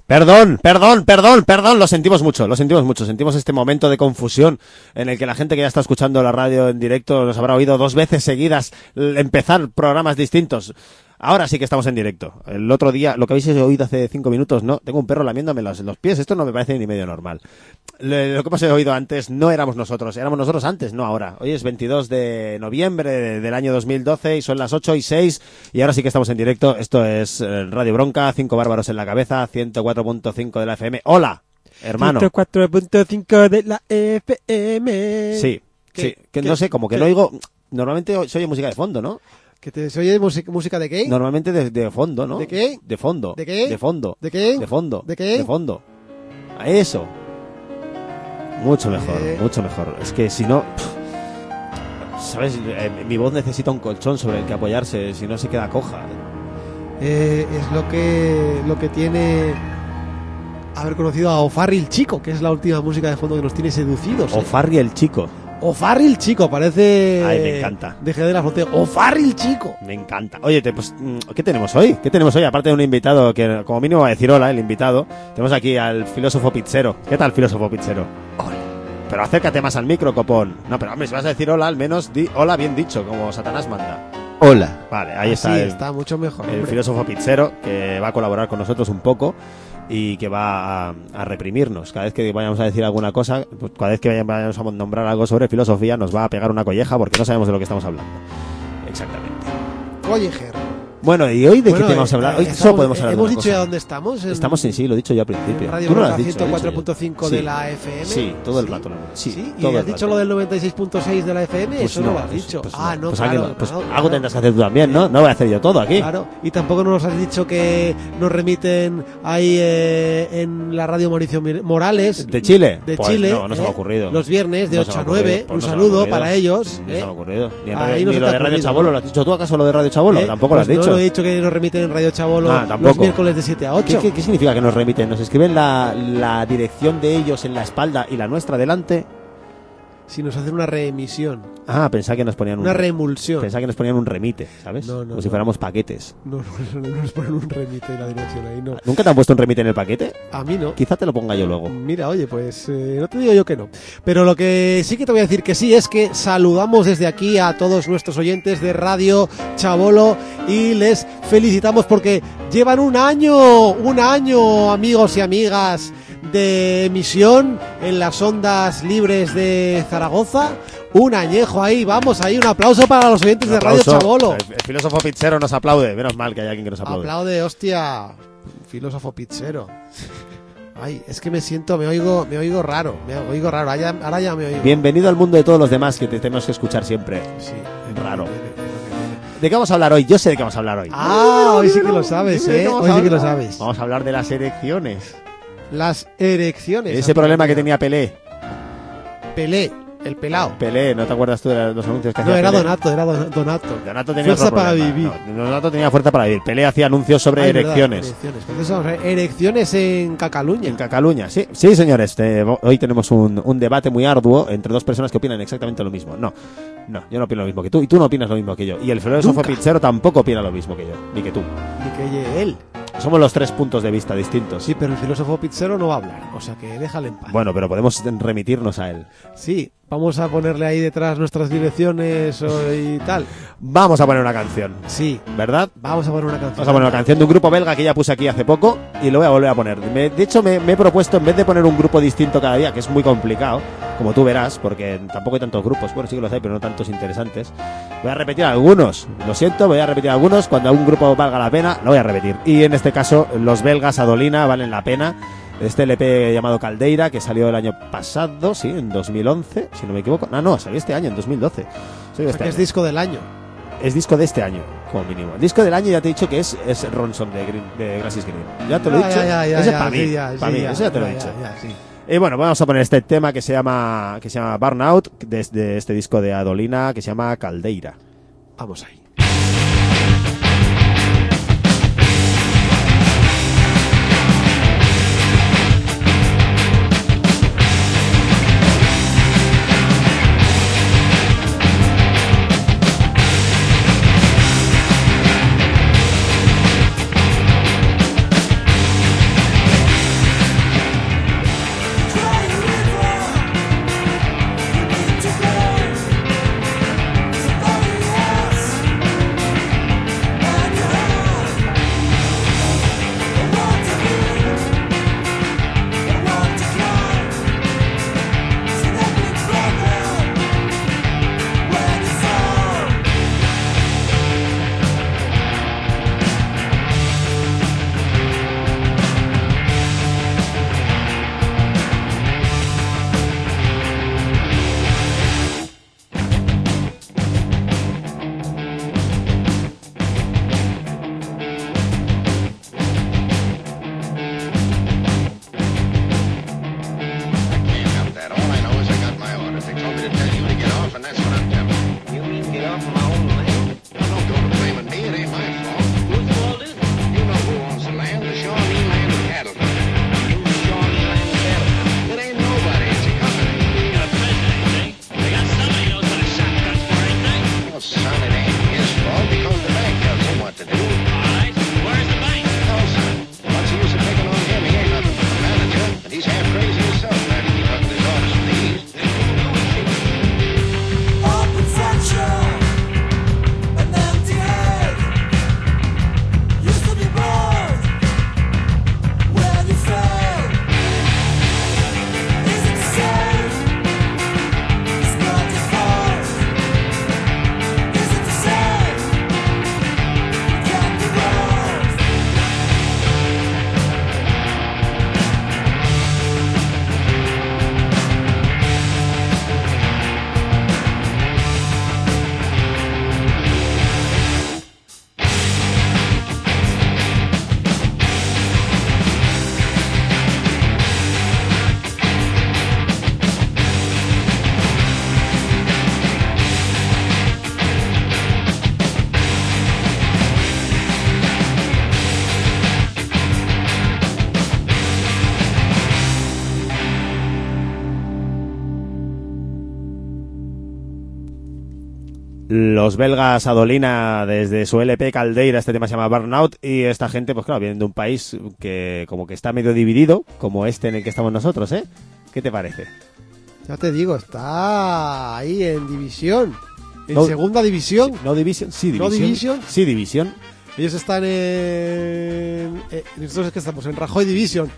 Perdón, lo sentimos mucho. Sentimos este momento de confusión en el que la gente que ya está escuchando la radio en directo nos habrá oído 2 veces seguidas empezar programas distintos. Ahora sí que estamos en directo. El otro día, lo que habéis oído hace 5 minutos, no, tengo un perro lamiéndome los pies, esto no me parece ni medio normal. Lo que hemos oído antes no éramos nosotros antes, no ahora. Hoy es 22 de noviembre del año 2012 y son las 8:06 y ahora sí que estamos en directo. Esto es Radio Bronca, 5 bárbaros en la cabeza, 104.5 de la FM. ¡Hola, hermano! 104.5 de la FM. Sí, que no sé, como que no oigo... Normalmente se oye música de fondo, ¿no? ¿Que se oye música de qué? Normalmente de fondo, ¿no? ¿De qué? De fondo. ¿De qué? De fondo. ¿De qué? De fondo. ¿De qué? De fondo. A eso. Mucho mejor. Es que si no... ¿Sabes? Mi voz necesita un colchón sobre el que apoyarse, si no se queda coja. Es lo que tiene haber conocido a O'Farrill el Chico, que es la última música de fondo que nos tiene seducidos. O'Farrill el Chico. O'Farrill Chico, parece... Ay, me encanta. De Jerez de la Frontera. O'Farrill Chico. Me encanta. Oye, pues, ¿qué tenemos hoy? Aparte de un invitado que como mínimo va a decir hola, el invitado, tenemos aquí al filósofo pizzero. ¿Qué tal, filósofo pizzero? Hola. Pero acércate más al micro, copón. No, pero hombre, si vas a decir hola, al menos di hola bien dicho, como Satanás manda. Hola. Vale, ahí está. Está mucho mejor. El filósofo pizzero, que va a colaborar con nosotros un poco y que va a reprimirnos. Cada vez que vayamos a decir alguna cosa, pues cada vez que vayamos a nombrar algo sobre filosofía, nos va a pegar una colleja porque no sabemos de lo que estamos hablando. Exactamente. Collejer. Bueno, ¿y hoy de qué tema vamos a hablar? Hoy solo podemos hablar de ¿Hemos una dicho cosa. ya dónde estamos? Estamos sí, lo he dicho yo al principio. Radio ¿Tú no lo Bronca has dicho? 104.5 de la FM. Sí, todo el rato. Sí, ¿y todo has dicho lo del 96.6 de la FM? Pues eso no lo has dicho. Pues no, pues claro. algo tendrás que hacer tú también, ¿no? No voy a hacer yo todo aquí. Claro, y tampoco nos has dicho que nos remiten ahí en la radio Mauricio Morales. ¿De Chile? De pues Chile. No se me ha ocurrido. Los viernes de No 8 se me a ha ocurrido. 9. Pues Un no se me ha saludo ocurrido. para ellos. No se me ha ocurrido. Ni Ahí no lo se de te Radio ocurrido. Chabolo. ¿Lo has dicho tú acaso lo de Radio Chabolo? Tampoco lo has dicho. No he dicho que nos remiten en Radio Chabolo tampoco. los miércoles de 7 a 8. ¿Qué significa que nos remiten? ¿Nos escriben la dirección de ellos en la espalda y la nuestra delante? Si nos hacen una reemisión. Pensaba que nos ponían una reemulsión. Pensaba que nos ponían un remite, ¿sabes? Como si fuéramos paquetes. No nos ponen un remite en la dirección ahí, no. ¿Nunca te han puesto un remite en el paquete? A mí no. Quizá te lo ponga yo luego. Mira, oye, pues no te digo yo que no. Pero lo que sí que te voy a decir que sí es que saludamos desde aquí a todos nuestros oyentes de Radio Chabolo y les felicitamos porque llevan un año, amigos y amigas, de emisión en las ondas libres de Zaragoza. Un añejo ahí, vamos ahí, un aplauso para los oyentes de Radio Chabolo. El filósofo pizzero nos aplaude, menos mal que hay alguien que nos aplaude. Aplaude, hostia, filósofo pizzero. Ay, es que me oigo raro, ahora ya me oigo. Bienvenido al mundo de todos los demás que te tenemos que escuchar siempre. Sí, raro. ¿De qué vamos a hablar hoy? Yo sé de qué vamos a hablar hoy. Hoy sí que lo sabes, hoy sí que lo sabes. Vamos a hablar de las erecciones. Las erecciones. Ese problema que tenía Pelé. El pelao. Pelé, ¿no te acuerdas tú de los anuncios que hacía? No, era Pelé? Donato. Donato tenía fuerza para vivir. No, Donato tenía fuerza para vivir. Pelé hacía anuncios sobre erecciones. Erecciones en Cataluña. En Cataluña, sí, señores. Hoy tenemos un debate muy arduo entre dos personas que opinan exactamente lo mismo. No, yo no opino lo mismo que tú y tú no opinas lo mismo que yo. Y el filósofo pizzero tampoco opina lo mismo que yo, ni que tú. Ni que él. Somos los 3 puntos de vista distintos. Sí, pero el filósofo pizzero no va a hablar, o sea que déjale en paz. Bueno, pero podemos remitirnos a él. Sí, vamos a ponerle ahí detrás nuestras direcciones y tal. Vamos a poner una canción. Sí. ¿Verdad? Vamos a poner una canción. Vamos a poner una canción de un grupo belga que ya puse aquí hace poco y lo voy a volver a poner. De hecho, me he propuesto, en vez de poner un grupo distinto cada día, que es muy complicado, como tú verás, porque tampoco hay tantos grupos. Bueno, sí que los hay, pero no tantos interesantes. Voy a repetir algunos. Lo siento, voy a repetir algunos. Cuando algún grupo valga la pena, lo voy a repetir. Y en este caso, los belgas Adolina valen la pena. Este LP llamado Caldeira, que salió el año pasado, sí, en 2011, si no me equivoco. No, salió este año, en 2012. Es disco del año. Es disco de este año, como mínimo. El disco del año ya te he dicho que es Ronson de Grassis Green. Ya te lo he dicho. Ese es para mí. Eso ya te lo he dicho. Y bueno, vamos a poner este tema que se llama Burnout, desde este disco de Adolina, que se llama Caldeira. Vamos ahí. and that's what I'm telling you. You mean get off my own land? Well, don't go to blaming me. It ain't my fault. Whose fault is it? You know who owns the land, the Shawnee Land Cattle Company. You Shawnee Land Cattle Company. It ain't nobody. It's a company. You got a president, eh? They got somebody knows what a shotgun's for, ain't they? Well, son, it ain't his fault because the bank tells him what to do. All right, where's the bank? No, son. What's the use of picking on him? He ain't nothing but a manager, and he's half crazy himself trying to keep up with his orders from the east. All potential, an empty head. Used to be bored when you fail. Is it safe? It's not your fault. Is it safe? You can't be wrong. Los belgas Adolina desde su LP Caldeira, este tema se llama Burnout, y esta gente, pues claro, vienen de un país que como que está medio dividido, como este en el que estamos nosotros, ¿eh? ¿Qué te parece? Ya te digo, está ahí en división. En No- segunda división. ¿No Division? Sí, ¿No Division. Division? Sí, Division. Ellos están en... nosotros es que estamos en Rajoy Division.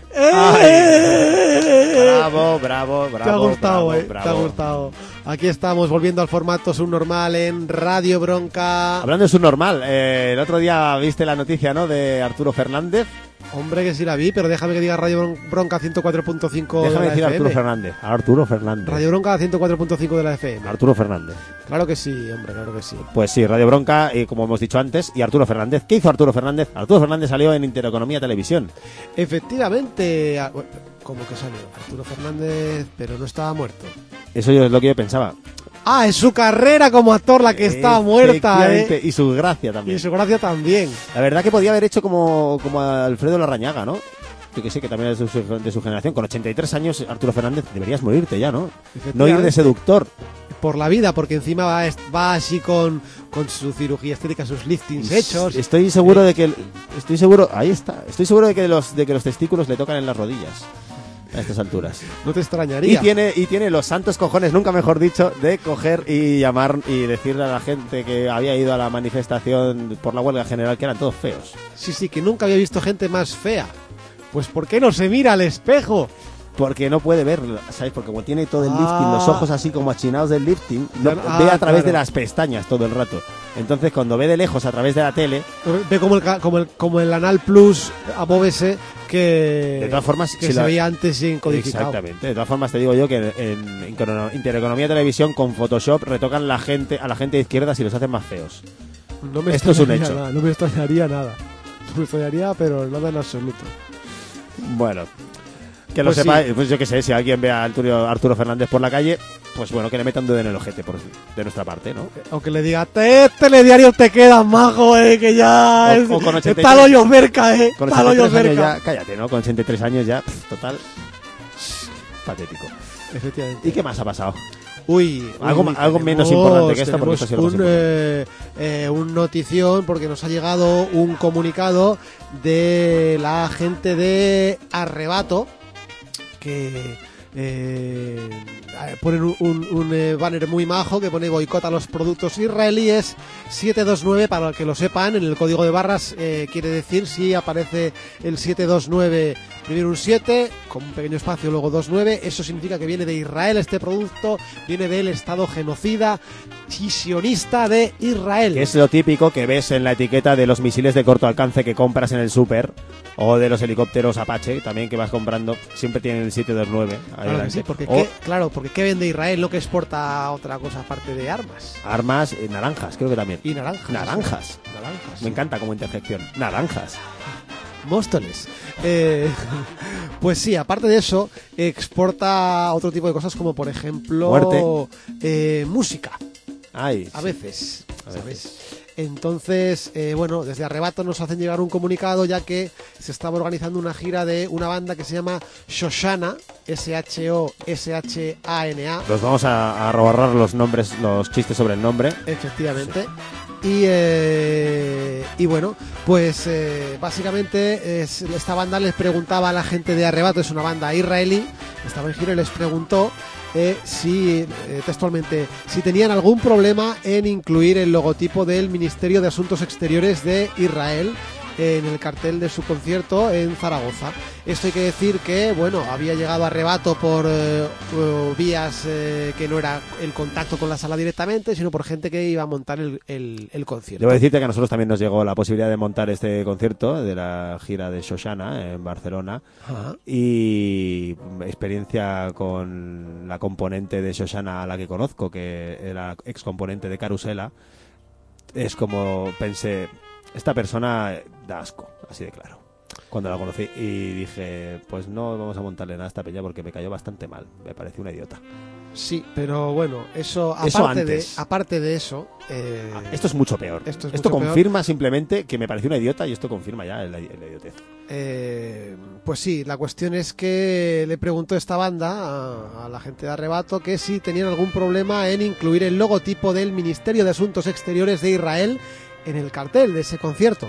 Bravo, bravo, bravo. Te ha gustado, bravo, te ha bravo. gustado. Aquí estamos volviendo al formato subnormal en Radio Bronca. Hablando de subnormal, el otro día viste la noticia, ¿no? De Arturo Fernández. Hombre, que sí la vi, pero déjame que diga Radio Bronca 104.5 de Déjame la decir FM. Arturo Fernández. Arturo Fernández. Radio Bronca 104.5 de la FM. Arturo Fernández. Claro que sí, hombre, claro que sí. Pues sí, Radio Bronca, como hemos dicho antes, y Arturo Fernández. ¿Qué hizo Arturo Fernández? Arturo Fernández salió en Intereconomía Televisión. Efectivamente, ¿cómo que salió? Arturo Fernández, pero no estaba muerto. Eso es lo que yo pensaba. Ah, es su carrera como actor la que está muerta, Efectivamente, y su gracia también. Y su gracia también. La verdad que podía haber hecho como Alfredo Larrañaga, ¿no? Yo que sé, que también es de su generación. Con 83 años, Arturo Fernández, deberías morirte ya, ¿no? No ir de seductor. Por la vida, porque encima va así con su cirugía estética, sus liftings hechos. Estoy seguro de que... Estoy seguro... Ahí está. Estoy seguro de que los testículos le tocan en las rodillas. A estas alturas. No te extrañaría. Y tiene los santos cojones, nunca mejor dicho, de coger y llamar y decirle a la gente que había ido a la manifestación por la huelga general que eran todos feos. Sí, que nunca había visto gente más fea. Pues ¿por qué no se mira al espejo? Porque no puede ver, ¿sabes? Porque como tiene todo el lifting, los ojos así como achinados del lifting, no, Ah, ve a través claro. de las pestañas todo el rato. Entonces, cuando ve de lejos a través de la tele, Ve como el Anal Plus Above ese que, de todas formas, que si se la- veía antes sin codificado. exactamente. De todas formas, te digo yo que en Intereconomía Televisión con Photoshop retocan a la gente de izquierdas y los hacen más feos. No me Esto es un extrañaría hecho. nada, no me extrañaría nada. No me extrañaría, pero nada en absoluto. Bueno, que lo Pues sepa, sí. pues yo que sé, si alguien ve a Arturo Fernández por la calle, pues bueno, que le metan un dedo en el ojete de nuestra parte, ¿no? Aunque le diga, telediario te queda majo, que ya O con 83. está el hoyo cerca, Con está el hoyo 83 años cerca. ya, cállate, ¿no? Con 83 años ya, total, patético. Efectivamente. ¿Y qué más ha pasado? Uy, Algo menos importante que esto, porque esto sí lo más un notición, porque nos ha llegado un comunicado de la gente de Arrebato que ponen un banner muy majo que pone boicot a los productos israelíes 729, para que lo sepan, en el código de barras quiere decir, si aparece el 729 primero un 7 con un pequeño espacio, luego 29, eso significa que viene de Israel. Este producto viene del Estado genocida y sionista de Israel. Que es lo típico que ves en la etiqueta de los misiles de corto alcance que compras en el súper, o de los helicópteros Apache también que vas comprando, siempre tienen el 729 ahí Claro que delante. sí, porque O porque ¿qué vende Israel? No que exporta otra cosa aparte de armas armas naranjas, creo que también. y naranjas. Naranjas. Naranjas. Me encanta como interjección. Naranjas. Móstoles. Pues sí, aparte de eso, exporta otro tipo de cosas como, por ejemplo, música. Ay, A sí. veces, A ¿sabes? veces. Entonces, bueno, desde Arrebato nos hacen llegar un comunicado ya que se estaba organizando una gira de una banda que se llama Shoshana, Shoshana, Los vamos a robar los nombres, los chistes sobre el nombre. efectivamente. Y bueno, pues básicamente esta banda les preguntaba a la gente de Arrebato, es una banda israelí, estaba en gira y les preguntó si textualmente si tenían algún problema en incluir el logotipo del Ministerio de Asuntos Exteriores de Israel en el cartel de su concierto en Zaragoza. Esto hay que decir que, bueno, había llegado a Arrebato por vías que no era el contacto con la sala directamente, sino por gente que iba a montar el concierto. Debo decirte que a nosotros también nos llegó la posibilidad de montar este concierto de la gira de Shoshana en Barcelona. Ajá. Y experiencia con la componente de Shoshana a la que conozco, que era ex componente de Carusela. Es como pensé, esta persona da asco, así de claro, cuando la conocí, y dije, pues no vamos a montarle nada a esta peña porque me cayó bastante mal, me pareció una idiota. Sí, pero bueno, eso Eso aparte antes. de eso, Esto es mucho peor. Esto es Esto mucho peor. confirma simplemente que me pareció una idiota, y esto confirma ya la idiotez. pues sí, la cuestión es que le preguntó esta banda a la gente de Arrebato que si tenían algún problema en incluir el logotipo del Ministerio de Asuntos Exteriores de Israel en el cartel de ese concierto.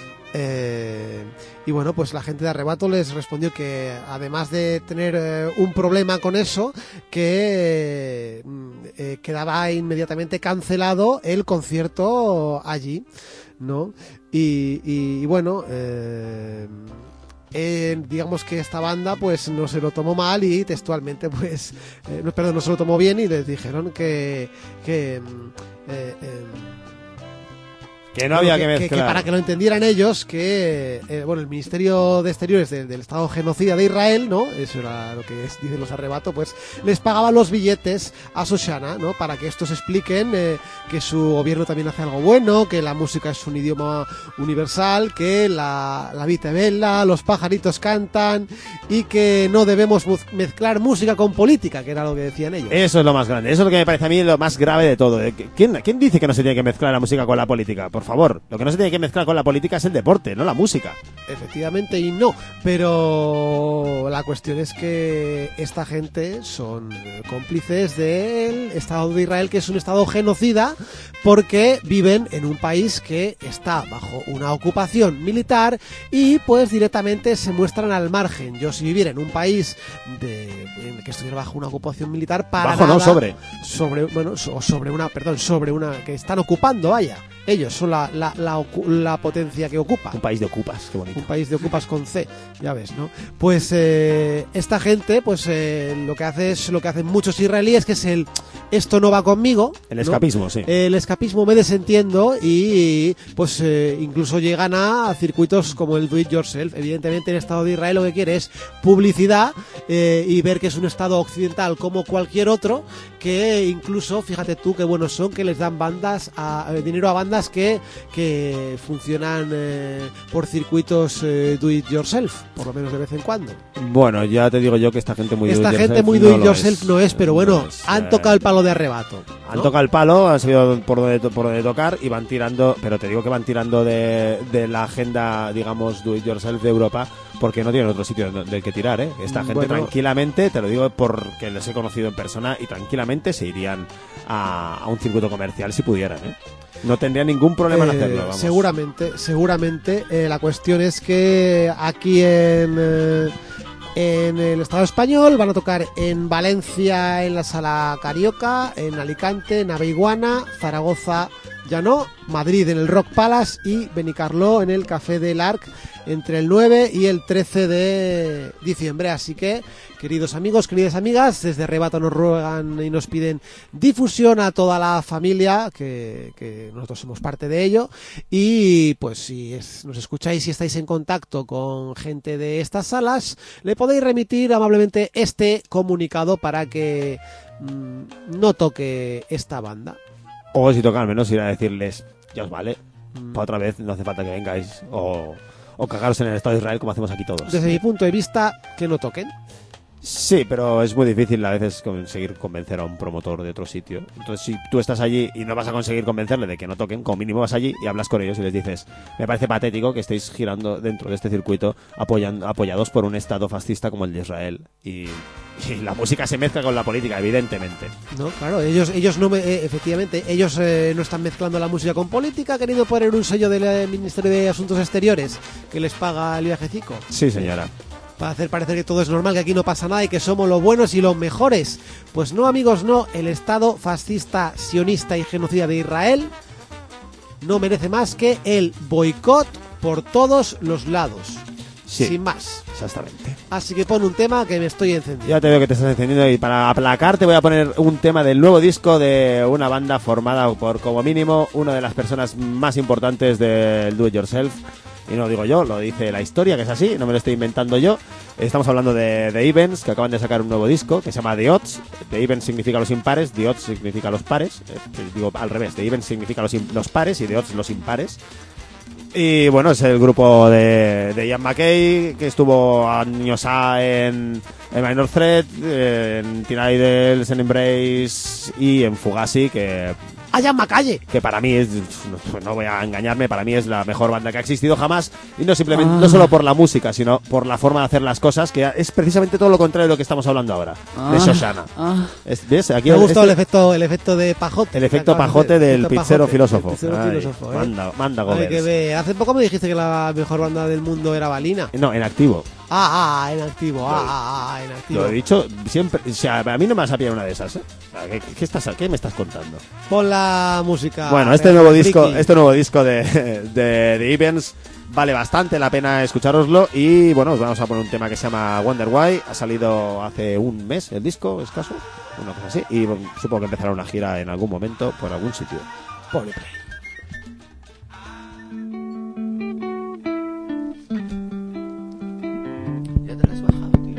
Y bueno, pues la gente de Arrebato les respondió que además de tener un problema con eso, que quedaba inmediatamente cancelado el concierto allí, ¿no? Y bueno, digamos que esta banda pues no se lo tomó mal y textualmente pues no se lo tomó bien y les dijeron que Que no había que que mezclar. para que lo entendieran ellos, que bueno, el Ministerio de Exteriores del Estado genocida de Israel, ¿no? Eso era lo que dicen los Arrebato, pues les pagaba los billetes a Shoshana, ¿no? Para que estos expliquen que su gobierno también hace algo bueno, que la música es un idioma universal, que la vida es bella, los pajaritos cantan y que no debemos mezclar música con política, que era lo que decían ellos. Eso es lo más grande, eso es lo que me parece a mí lo más grave de todo. ¿Quién dice que no se tiene que mezclar la música con la política? Por favor, lo que no se tiene que mezclar con la política es el deporte, no la música. Efectivamente y no, pero la cuestión es que esta gente son cómplices del Estado de Israel, que es un Estado genocida, porque viven en un país que está bajo una ocupación militar y pues directamente se muestran al margen. Yo si viviera en un país que estuviera bajo una ocupación militar, para Bajo, no, nada, sobre una que están ocupando, vaya. Ellos son la potencia que ocupa. Un país de ocupas, qué bonito. Un país de ocupas con C, ya ves, ¿no? Pues esta gente, pues lo que hace es lo que hacen muchos israelíes, que es esto no va conmigo. El ¿no? escapismo, sí. El escapismo, me desentiendo, y pues incluso llegan a circuitos como el do it yourself. Evidentemente el Estado de Israel lo que quiere es publicidad y ver que es un Estado occidental como cualquier otro, que incluso, fíjate tú qué buenos son, que les dan dinero a bandas que funcionan por circuitos do it yourself, por lo menos de vez en cuando. Bueno, ya te digo yo que esta gente muy Esta do it gente yourself muy no do it lo yourself no es, pero bueno, No es, han tocado el palo de Arrebato, ¿no? Han tocado el palo, han sabido por donde tocar y van tirando, pero te digo que van tirando de la agenda, digamos, do it yourself de Europa, porque no tienen otro sitio del que tirar, ¿eh? Esta gente Bueno. tranquilamente, te lo digo porque les he conocido en persona, y tranquilamente se irían a un circuito comercial si pudieran, ¿eh? No tendrían ningún problema en hacerlo, vamos. Seguramente. La cuestión es que aquí en el Estado español van a tocar en Valencia en la Sala Carioca, en Alicante, en Aveiguana, Zaragoza ya no, Madrid en el Rock Palace y Benicarló en el Café del Arc entre el 9 y el 13 de diciembre. Así que, queridos amigos, queridas amigas, desde Arrebato nos ruegan y nos piden difusión a toda la familia, que nosotros somos parte de ello, y pues si nos escucháis y estáis en contacto con gente de estas salas, le podéis remitir amablemente este comunicado para que no toque esta banda. O si toca al menos ir a decirles, ya os vale, para otra vez no hace falta que vengáis, o o cagaros en el Estado de Israel como hacemos aquí todos. Desde mi punto de vista, que no toquen. Sí, pero es muy difícil a veces conseguir convencer a un promotor de otro sitio. Entonces, si tú estás allí y no vas a conseguir convencerle de que no toquen, como mínimo vas allí y hablas con ellos y les dices: me parece patético que estéis girando dentro de este circuito apoyados por un Estado fascista como el de Israel. Y la música se mezcla con la política, evidentemente. No, claro, ellos no, efectivamente, ellos no están mezclando la música con política, queriendo poner un sello del Ministerio de Asuntos Exteriores que les paga el viajecico. Sí, señora. Para hacer parecer que todo es normal, que aquí no pasa nada y que somos los buenos y los mejores. Pues no, amigos, no. El Estado fascista, sionista y genocida de Israel no merece más que el boicot por todos los lados. Sí. Sin más. Exactamente. Así que pon un tema que me estoy encendiendo. Ya te veo que te estás encendiendo y para aplacarte voy a poner un tema del nuevo disco de una banda formada por, como mínimo, una de las personas más importantes del Do It Yourself. Y no lo digo yo, lo dice la historia, que es así, no me lo estoy inventando yo. Estamos hablando de The Evens, que acaban de sacar un nuevo disco que se llama The Odds. The Evens significa los impares, The Odds significa los pares. Digo al revés, The Evens significa los pares y The Odds los impares. Y bueno, es el grupo de Ian MacKaye, que estuvo años en Minor Threat, en Teen Idols, en Embrace y en Fugazi, que ¡Allá en Macalle! que para mí es, no voy a engañarme, para mí es la mejor banda que ha existido jamás, y no simplemente, no solo por la música, sino por la forma de hacer las cosas, que es precisamente todo lo contrario de lo que estamos hablando ahora, de Shoshana. ¿Ves? Aquí Me ha gustado el efecto de pajote. el efecto que acabas de pajote hacer. del Efecto pizzero pajote, filósofo. el pizzero Ay, filósofo, manda Hay Gobers. que ver. Hace poco me dijiste que la mejor banda del mundo era Balina. No, en activo. En activo. En activo. Lo he dicho siempre. O sea, a mí no me vas a pillar una de esas, ¿eh? O sea, ¿qué me estás contando? Pon la música. Bueno, este nuevo disco de The Evens vale bastante la pena escuchároslo. Y bueno, os vamos a poner un tema que se llama Wonder Why. Ha salido hace un mes el disco, escaso, una cosa así. Y supongo que empezará una gira en algún momento por algún sitio. Ponle play. Ya te lo has bajado, tío.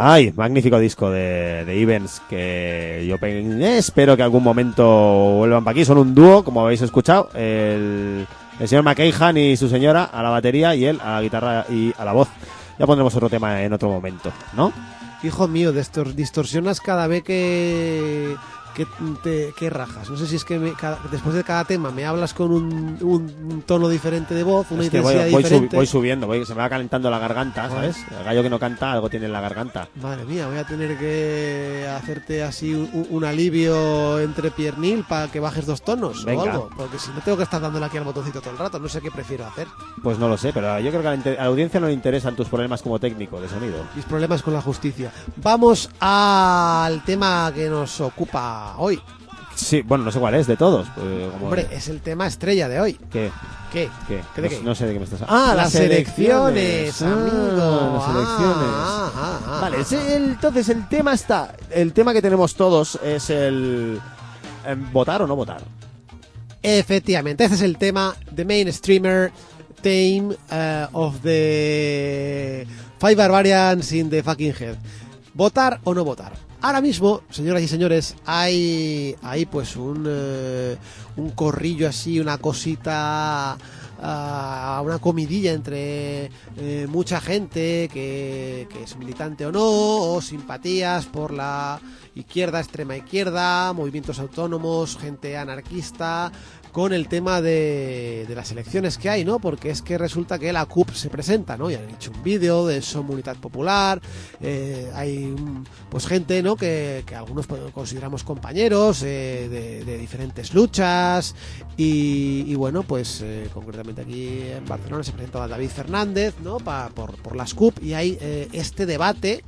Ay, magnífico disco de Evans, que yo espero que algún momento vuelvan para aquí. Son un dúo, como habéis escuchado, el señor McKayhan y su señora a la batería y él a la guitarra y a la voz. Ya pondremos otro tema en otro momento, ¿no? Hijo mío, distorsionas cada vez que rajas. No sé si es que después de cada tema me hablas con un tono diferente de voz, una Es que intensidad voy diferente. subiendo, se me va calentando la garganta, ¿sabes? El gallo que no canta algo tiene en la garganta. Madre mía, voy a tener que hacerte así un alivio entre piernil para que bajes 2 tonos Venga. o algo. Porque si no tengo que estar dándole aquí al botoncito todo el rato, no sé qué prefiero hacer. Pues no lo sé, pero yo creo que a la audiencia no le interesan tus problemas como técnico de sonido. Mis problemas con la justicia. Vamos al tema que nos ocupa hoy. Sí, bueno, no sé cuál es de todos. Pues, como Hombre, es el tema estrella de hoy. ¿Qué? ¿Qué? ¿Qué? ¿Qué de qué? No sé de qué me estás hablando. Las elecciones, amigo. Las elecciones. Vale, entonces el tema está. El tema que tenemos todos es el votar o no votar. Efectivamente, este es el tema, the mainstreamer theme of the Five Barbarians in the fucking head. ¿Votar o no votar? Ahora mismo, señoras y señores, hay pues un corrillo así, una cosita, una comidilla entre mucha gente que es militante o no, o simpatías por la izquierda, extrema izquierda, movimientos autónomos, gente anarquista, con el tema de las elecciones que hay, ¿no? Porque es que resulta que la CUP se presenta, ¿no? Y han hecho un vídeo de Unidad Popular, hay pues gente, ¿no? Que algunos consideramos compañeros de diferentes luchas y bueno, pues concretamente aquí en Barcelona se presentaba David Fernández, ¿no? Por las CUP y hay este debate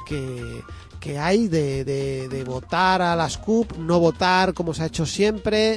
que hay de votar a las CUP, no votar como se ha hecho siempre.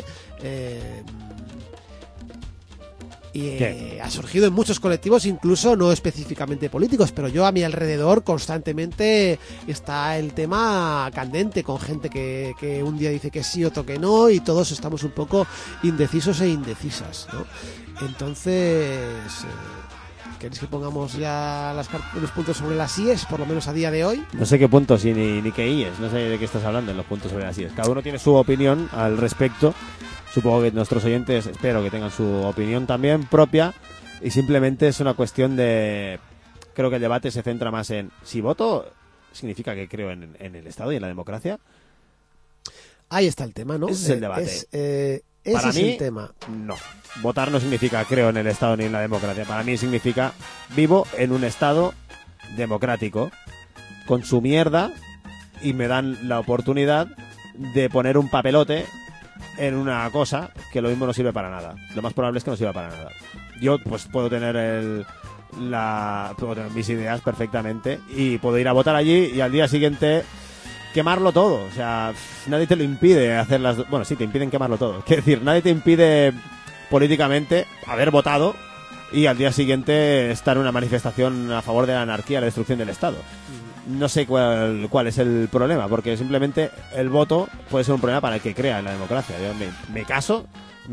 Ha surgido en muchos colectivos, incluso no específicamente políticos, pero yo a mi alrededor constantemente está el tema candente, con gente que un día dice que sí, otro que no, y todos estamos un poco indecisos e indecisas, ¿no? Entonces, ¿queréis que pongamos ya los puntos sobre las IES, por lo menos a día de hoy? No sé qué puntos y ni qué IES, no sé de qué estás hablando en los puntos sobre las IES. Cada uno tiene su opinión al respecto. Supongo que nuestros oyentes, espero que tengan su opinión también propia. Y simplemente es una cuestión de... Creo que el debate se centra más en... Si voto, significa que creo en el Estado y en la democracia. Ahí está el tema, ¿no? Ese es el debate. Ese Para es mí, el tema. no. Votar no significa creo en el Estado ni en la democracia. Para mí significa vivo en un Estado democrático, con su mierda, y me dan la oportunidad de poner un papelote en una cosa que lo mismo no sirve para nada. Lo más probable es que no sirva para nada. Yo pues puedo tener puedo tener mis ideas perfectamente y puedo ir a votar allí y al día siguiente quemarlo todo. O sea, nadie te lo impide hacer las... Bueno, sí, te impiden quemarlo todo. Quiero decir, nadie te impide políticamente haber votado y al día siguiente estar en una manifestación a favor de la anarquía, la destrucción del Estado. No sé cuál es el problema, porque simplemente el voto puede ser un problema para el que crea en la democracia. Yo me caso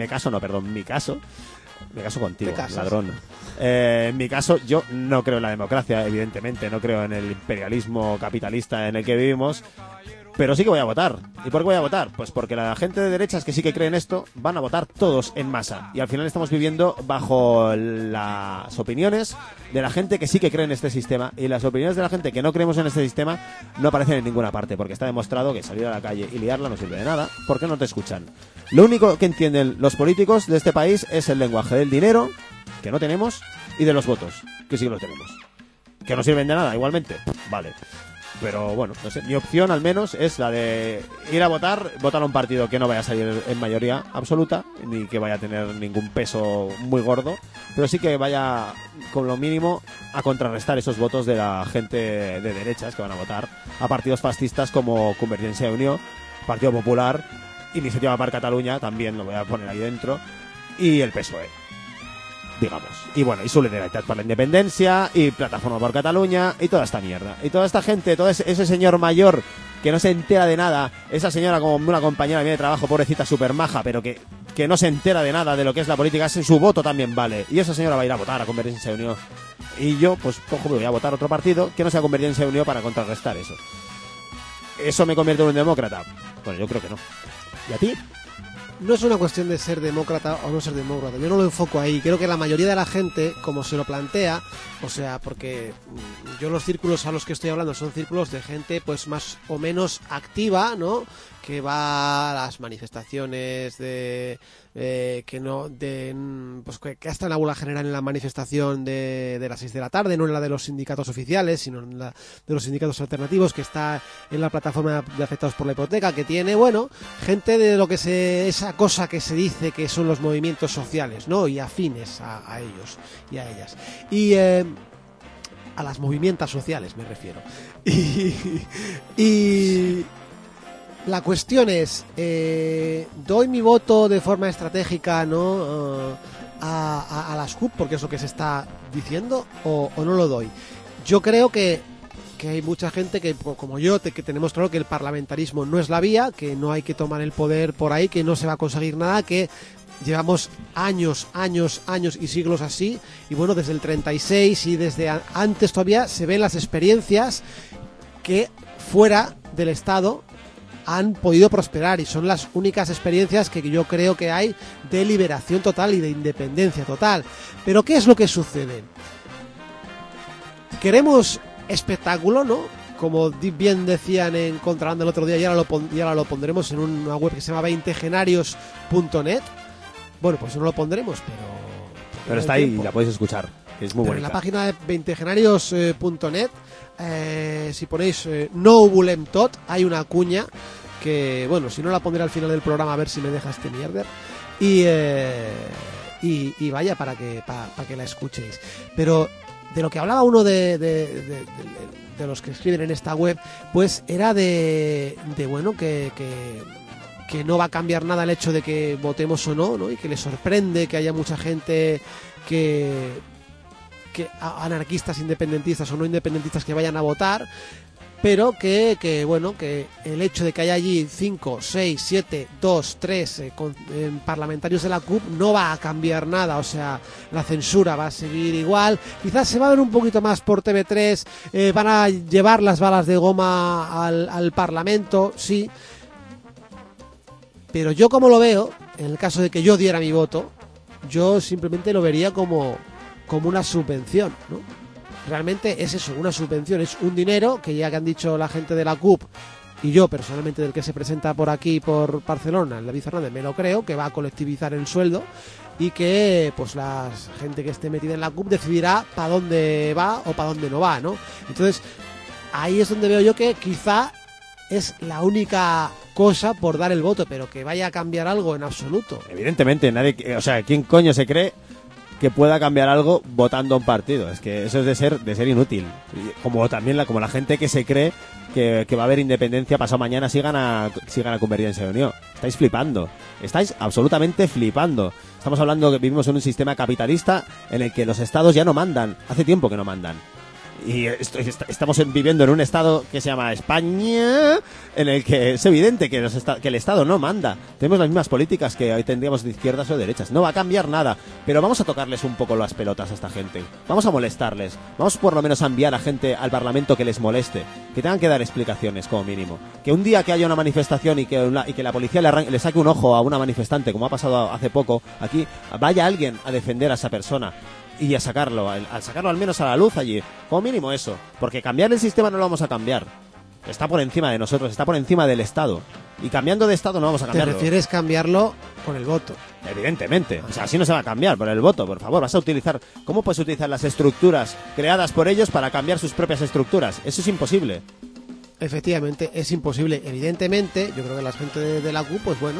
contigo, Te casas. ladrón. En mi caso, yo no creo en la democracia, evidentemente, no creo en el imperialismo capitalista en el que vivimos, pero sí que voy a votar. ¿Y por qué voy a votar? Pues porque la gente de derechas que sí que cree en esto van a votar todos en masa. Y al final estamos viviendo bajo las opiniones de la gente que sí que cree en este sistema. Y las opiniones de la gente que no creemos en este sistema no aparecen en ninguna parte. Porque está demostrado que salir a la calle y liarla no sirve de nada. Porque no te escuchan. Lo único que entienden los políticos de este país es el lenguaje del dinero, que no tenemos, y de los votos, que sí que los tenemos. Que no sirven de nada, igualmente. Vale. Pero bueno, no sé, mi opción al menos es la de ir a votar a un partido que no vaya a salir en mayoría absoluta, ni que vaya a tener ningún peso muy gordo, pero sí que vaya con lo mínimo a contrarrestar esos votos de la gente de derechas que van a votar a partidos fascistas como Convergencia i Unió, Partido Popular, Iniciativa per Catalunya, también lo voy a poner ahí dentro, y el PSOE. Digamos. Y bueno, y Solidaritat per la Independencia, y Plataforma por Cataluña, y toda esta mierda. Y toda esta gente, todo ese señor mayor que no se entera de nada, esa señora como una compañera mía de trabajo, pobrecita, súper maja, pero que no se entera de nada de lo que es la política, su voto también vale. Y esa señora va a ir a votar a Convergencia i Unió. Y yo, pues, cojo, voy a votar otro partido que no sea Convergencia y Unió para contrarrestar eso. ¿Eso me convierte en un demócrata? Bueno, yo creo que no. ¿Y a ti? No es una cuestión de ser demócrata o no ser demócrata, yo no lo enfoco ahí. Creo que la mayoría de la gente, como se lo plantea, o sea, porque yo los círculos a los que estoy hablando son círculos de gente pues más o menos activa, ¿no? Que va a las manifestaciones que no pues que hasta en la huelga general en la manifestación de las 6 de la tarde, no en la de los sindicatos oficiales, sino en la de los sindicatos alternativos, que está en la plataforma de afectados por la hipoteca, que tiene, bueno, gente de lo que esa cosa que se dice que son los movimientos sociales, ¿no? Y afines a ellos y a ellas. Y a las movimientas sociales me refiero. Y la cuestión es, ¿doy mi voto de forma estratégica, ¿no? a las CUP, porque es lo que se está diciendo, o no lo doy? Yo creo que hay mucha gente que, como yo, que tenemos claro que el parlamentarismo no es la vía, que no hay que tomar el poder por ahí, que no se va a conseguir nada, que llevamos años y siglos así, y bueno, desde el 36 y desde antes todavía se ven las experiencias que fuera del Estado han podido prosperar, y son las únicas experiencias que yo creo que hay de liberación total y de independencia total. Pero ¿qué es lo que sucede? Queremos espectáculo, ¿no? Como bien decían en Contrabanda el otro día, y ahora lo pondremos en una web que se llama 20genarios.net. Bueno, pues no lo pondremos, pero está ahí y la podéis escuchar, que es muy pero bonita. en la página de 20genarios.net, si ponéis no volem tot, hay una cuña que, bueno, si no la pondré al final del programa a ver si me deja este mierder. Y vaya, para que la escuchéis. Pero de lo que hablaba uno de los que escriben en esta web, pues era de bueno, que no va a cambiar nada el hecho de que votemos o no, ¿no? Y que le sorprende que haya mucha gente que anarquistas, independentistas o no independentistas que vayan a votar, pero que bueno, que el hecho de que haya allí 5, 6, 7, 2, 3 parlamentarios de la CUP no va a cambiar nada. O sea, la censura va a seguir igual, quizás se va a ver un poquito más por TV3, van a llevar las balas de goma al Parlamento, sí. Pero yo, como lo veo, en el caso de que yo diera mi voto, yo simplemente lo vería como una subvención, ¿no? Realmente es eso, una subvención, es un dinero que ya que han dicho la gente de la CUP y yo personalmente del que se presenta por aquí, por Barcelona, el David Fernández, me lo creo, que va a colectivizar el sueldo y que pues la gente que esté metida en la CUP decidirá para dónde va o para dónde no va, ¿no? Entonces, ahí es donde veo yo que quizá es la única cosa por dar el voto, pero que vaya a cambiar algo en absoluto. Evidentemente, nadie, o sea, ¿quién coño se cree que pueda cambiar algo votando a un partido? Es que eso es de ser inútil. Como también como la gente que se cree que va a haber independencia pasado mañana si gana Convergencia y Unió. Estáis flipando. Estáis absolutamente flipando. Estamos hablando que vivimos en un sistema capitalista en el que los estados ya no mandan. Hace tiempo que no mandan. Y estamos viviendo en un estado que se llama España, en el que es evidente que el estado no manda. Tenemos las mismas políticas que hoy tendríamos de izquierdas o de derechas. No va a cambiar nada, pero vamos a tocarles un poco las pelotas a esta gente. Vamos a molestarles. Vamos por lo menos a enviar a gente al Parlamento que les moleste, que tengan que dar explicaciones como mínimo. Que un día que haya una manifestación y que la policía le saque un ojo a una manifestante, como ha pasado hace poco aquí, vaya alguien a defender a esa persona y a sacarlo, al sacarlo al menos a la luz allí, como mínimo eso, porque cambiar el sistema no lo vamos a cambiar, está por encima de nosotros, está por encima del Estado, y cambiando de Estado no vamos a ¿Te cambiarlo. refieres cambiarlo con el voto? Evidentemente, o sea, así no se va a cambiar por el voto, por favor, ¿cómo puedes utilizar las estructuras creadas por ellos para cambiar sus propias estructuras? Eso es imposible. Efectivamente, es imposible. Evidentemente, yo creo que la gente de la CUP, pues bueno,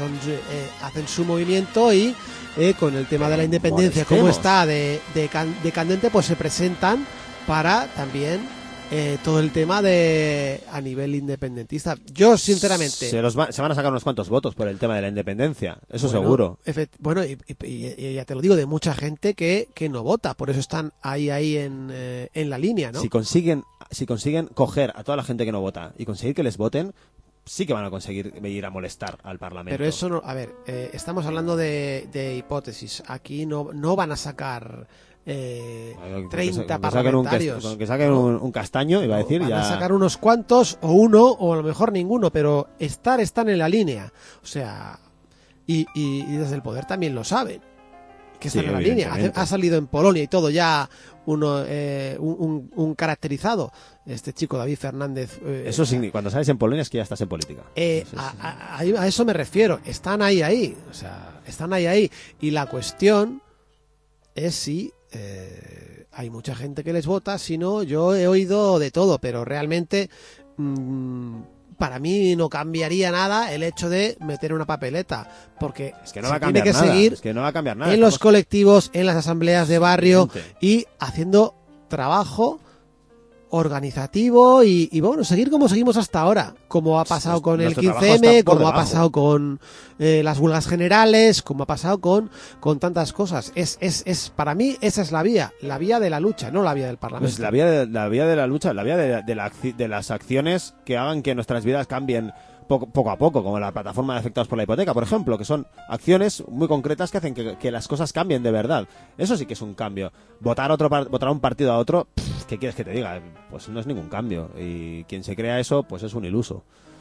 hacen su movimiento y con el tema de la independencia, como está de candente, pues se presentan para también todo el tema a nivel independentista. Yo, sinceramente... Se van a sacar unos cuantos votos por el tema de la independencia, eso bueno, seguro. Bueno, y ya te lo digo, de mucha gente que no vota, por eso están ahí en la línea, ¿no? Si consiguen coger a toda la gente que no vota y conseguir que les voten, sí que van a conseguir ir a molestar al Parlamento. Pero eso no, a ver, estamos hablando de hipótesis. Aquí no van a sacar 30 Con que saquen parlamentarios. con que saquen un castaño, iba a decir, Van ya. a sacar unos cuantos, o uno, o a lo mejor ninguno, pero están en la línea. O sea, y desde el poder también lo saben, que están Sí, en la línea. evidentemente. Ha salido en Polonia y todo ya un caracterizado, este chico David Fernández. Eso significa, cuando sales en Polonia es que ya estás en política. A eso me refiero, están ahí, o sea, están ahí. Y la cuestión es si hay mucha gente que les vota, si no, yo he oído de todo, pero realmente para mí no cambiaría nada el hecho de meter una papeleta, porque Es que no se va a tiene cambiar que nada. seguir Es que no va a cambiar nada. en los Estamos- colectivos, en las asambleas de barrio Evidente. y haciendo trabajo organizativo y bueno, seguir como seguimos hasta ahora, como ha pasado con el Nuestro trabajo 15M, está por como ha debajo. pasado con las huelgas generales, como ha pasado con tantas cosas. Es para mí esa es la vía de la lucha, no la vía del Parlamento. Pues la vía de la lucha, la vía de las acciones que hagan que nuestras vidas cambien poco a poco, como la plataforma de afectados por la hipoteca, por ejemplo, que son acciones muy concretas que hacen que las cosas cambien de verdad. Eso sí que es un cambio. Votar a un partido a otro, ¿qué quieres que te diga? Pues no es ningún cambio. Y quien se crea eso, pues es un iluso.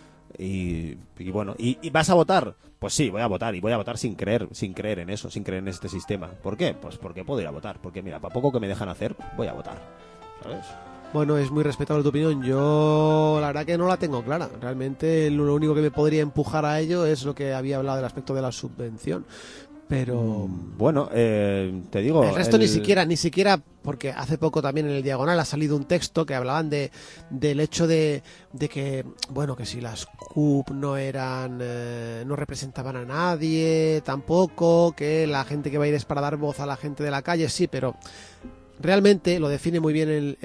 Y bueno, ¿y vas a votar? Pues sí, voy a votar, y voy a votar sin creer en eso, sin creer en este sistema. ¿Por qué? Pues porque puedo ir a votar, porque mira, para poco que me dejan hacer, voy a votar, ¿sabes? Bueno, es muy respetable tu opinión. Yo la verdad que no la tengo clara. Realmente lo único que me podría empujar a ello es lo que había hablado del aspecto de la subvención. Pero Bueno, te digo... el resto ni siquiera, porque hace poco también en el Diagonal ha salido un texto que hablaban del hecho de que, bueno, que si las CUP no representaban a nadie tampoco, que la gente que va a ir es para dar voz a la gente de la calle, sí, pero realmente lo define muy bien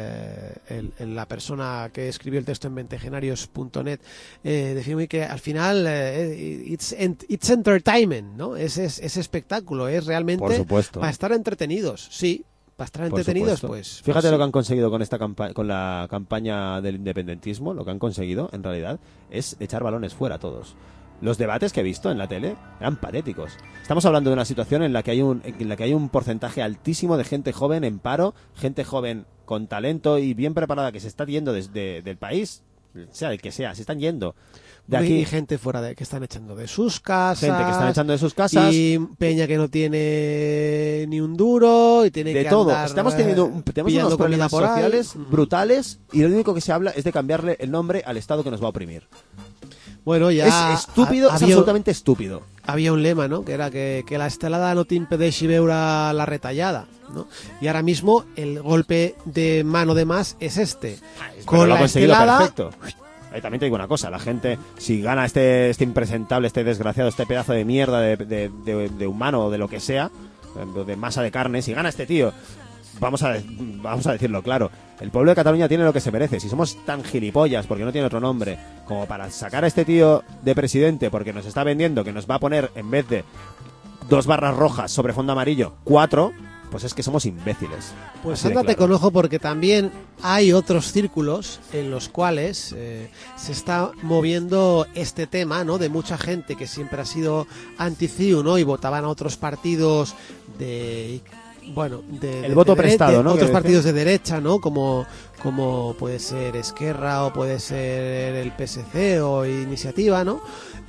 la persona que escribió el texto en ventegenarios.net. Define muy que al final it's entertainment, ¿no? Es espectáculo, es realmente Por supuesto. para estar entretenidos, sí. Para estar Por entretenidos, supuesto. pues. Fíjate pues lo sí. que han conseguido con esta con la campaña del independentismo. Lo que han conseguido, en realidad, es echar balones fuera a todos. Los debates que he visto en la tele eran patéticos. Estamos hablando de una situación en la que hay un porcentaje altísimo de gente joven en paro, gente joven con talento y bien preparada que se está yendo del país, sea el que sea, se están yendo de aquí. Y gente fuera que están echando de sus casas. Gente que están echando de sus casas. Y peña que no tiene ni un duro y tiene De que todo. andar, Tenemos unos pillando comida problemas por ahí. sociales brutales y lo único que se habla es de cambiarle el nombre al Estado que nos va a oprimir. Bueno, ya Es estúpido, es absolutamente estúpido. había un lema, ¿no? Que era que la estelada no te impedeixi veure la retallada, ¿no? Y ahora mismo el golpe de mano de más es este. Pero Con lo ha la conseguido estelada, perfecto. Ahí también te digo una cosa, la gente, si gana este impresentable, este desgraciado, este pedazo de mierda de humano o de lo que sea, de masa de carne, si gana este tío, vamos a decirlo claro, el pueblo de Cataluña tiene lo que se merece. Si somos tan gilipollas, porque no tiene otro nombre, como para sacar a este tío de presidente, porque nos está vendiendo que nos va a poner, en vez de 2 barras rojas sobre fondo amarillo, 4, pues es que somos imbéciles. pues Así de ándate claro. con ojo, porque también hay otros círculos en los cuales se está moviendo este tema, ¿no? De mucha gente que siempre ha sido anti-CIU, ¿no? Y votaban a otros partidos de El voto prestado, ¿no? otros Que partidos de derecha, ¿no? Como puede ser Esquerra o puede ser el PSC o Iniciativa, ¿no?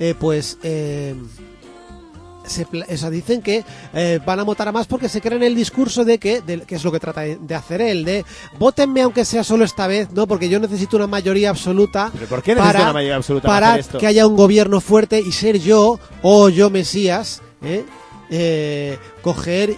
Dicen que van a votar a más porque se creen el discurso de que es lo que trata de hacer él, de vótenme aunque sea solo esta vez, ¿no? Porque yo necesito una mayoría absoluta. ¿Pero por qué necesito una mayoría absoluta para para hacer esto? que haya un gobierno fuerte y ser yo o yo Mesías, coger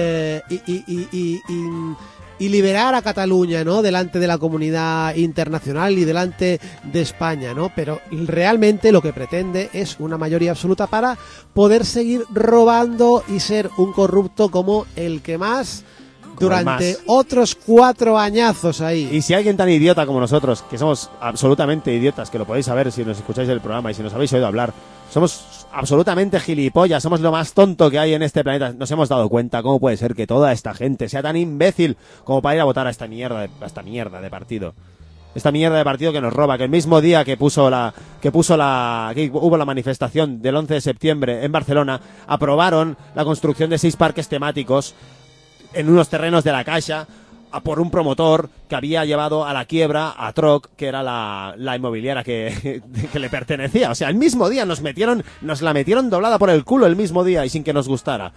y liberar a Cataluña, ¿no? Delante de la comunidad internacional y delante de España, ¿no? Pero realmente lo que pretende es una mayoría absoluta para poder seguir robando y ser un corrupto como el que más durante más. otros 4 añazos ahí. Y si alguien tan idiota como nosotros, que somos absolutamente idiotas, que lo podéis saber si nos escucháis el programa y si nos habéis oído hablar, somos absolutamente gilipollas, somos lo más tonto que hay en este planeta. Nos hemos dado cuenta cómo puede ser que toda esta gente sea tan imbécil como para ir a votar a esta mierda de partido. Esta mierda de partido que nos roba, que el mismo día que hubo la manifestación del 11 de septiembre en Barcelona, aprobaron la construcción de 6 parques temáticos en unos terrenos de la Caixa por un promotor que había llevado a la quiebra a Troc, que era la inmobiliaria que le pertenecía. O sea, el mismo día nos la metieron doblada por el culo el mismo día y sin que nos gustara.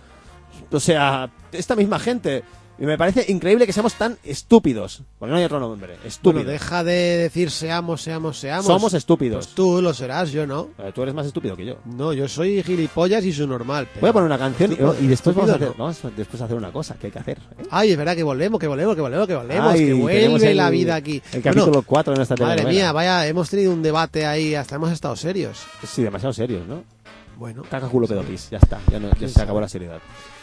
O sea, esta misma gente. Y me parece increíble que seamos tan estúpidos. Porque no hay otro nombre. Estúpidos. Bueno, deja de decir seamos. Somos estúpidos. Pues tú lo serás, yo no. Tú eres más estúpido que yo. No, yo soy gilipollas y soy normal. pero- Voy a poner una canción y después vamos a hacer, estúpido, ¿no? después a hacer una cosa que hay que hacer. Ay, es verdad que volvemos, Ay, que tenemos vuelve el- la vida aquí. El capítulo Bueno, 4 de nuestra madre telenovela. mía, vaya, hemos tenido un debate ahí, hasta hemos estado serios. Sí, demasiado serios, ¿no? Bueno. Caca, culo, pedo, pis. Ya está. Ya se acabó la seriedad.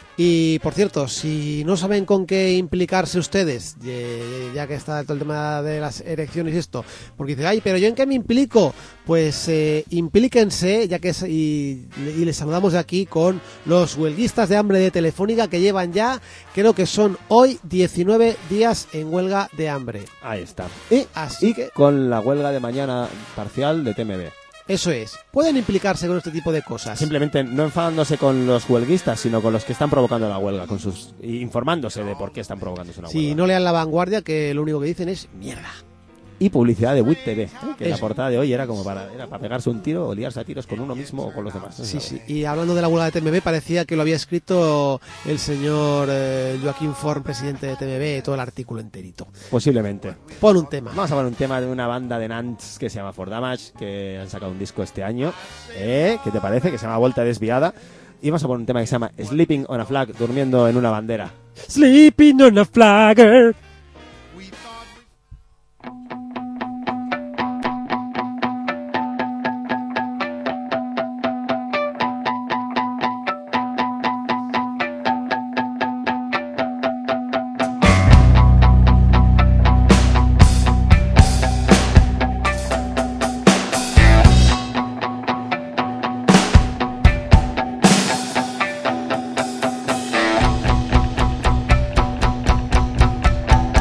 Y por cierto, si no saben con qué implicarse ustedes, ya que está todo el tema de las elecciones y esto, porque dicen, ay, pero ¿yo en qué me implico? Pues implíquense, ya que y les saludamos de aquí con los huelguistas de hambre de Telefónica que llevan ya, creo que son hoy 19 días en huelga de hambre. Ahí está. Y Así que con la huelga de mañana parcial de TMB. eso es, pueden implicarse con este tipo de cosas. Simplemente no enfadándose con los huelguistas, sino con los que están provocando la huelga, y informándose de por qué están provocándose una Si huelga. no lean La Vanguardia, que lo único que dicen es mierda. Y publicidad de WIT TV, que la Eso. portada de hoy era como para pegarse un tiro o liarse a tiros con uno mismo o con los demás. Sí, sí. Y hablando de la huelga de TMB, parecía que lo había escrito el señor Joaquín Forn, presidente de TMB, todo el artículo enterito. Posiblemente. Pon un tema. Vamos a poner un tema de una banda de Nantes que se llama For Damage, que han sacado un disco este año. ¿Qué te parece? Que se llama Vuelta Desviada. Y vamos a poner un tema que se llama Sleeping on a Flag, durmiendo en una bandera. Sleeping on a flagger. Sleeping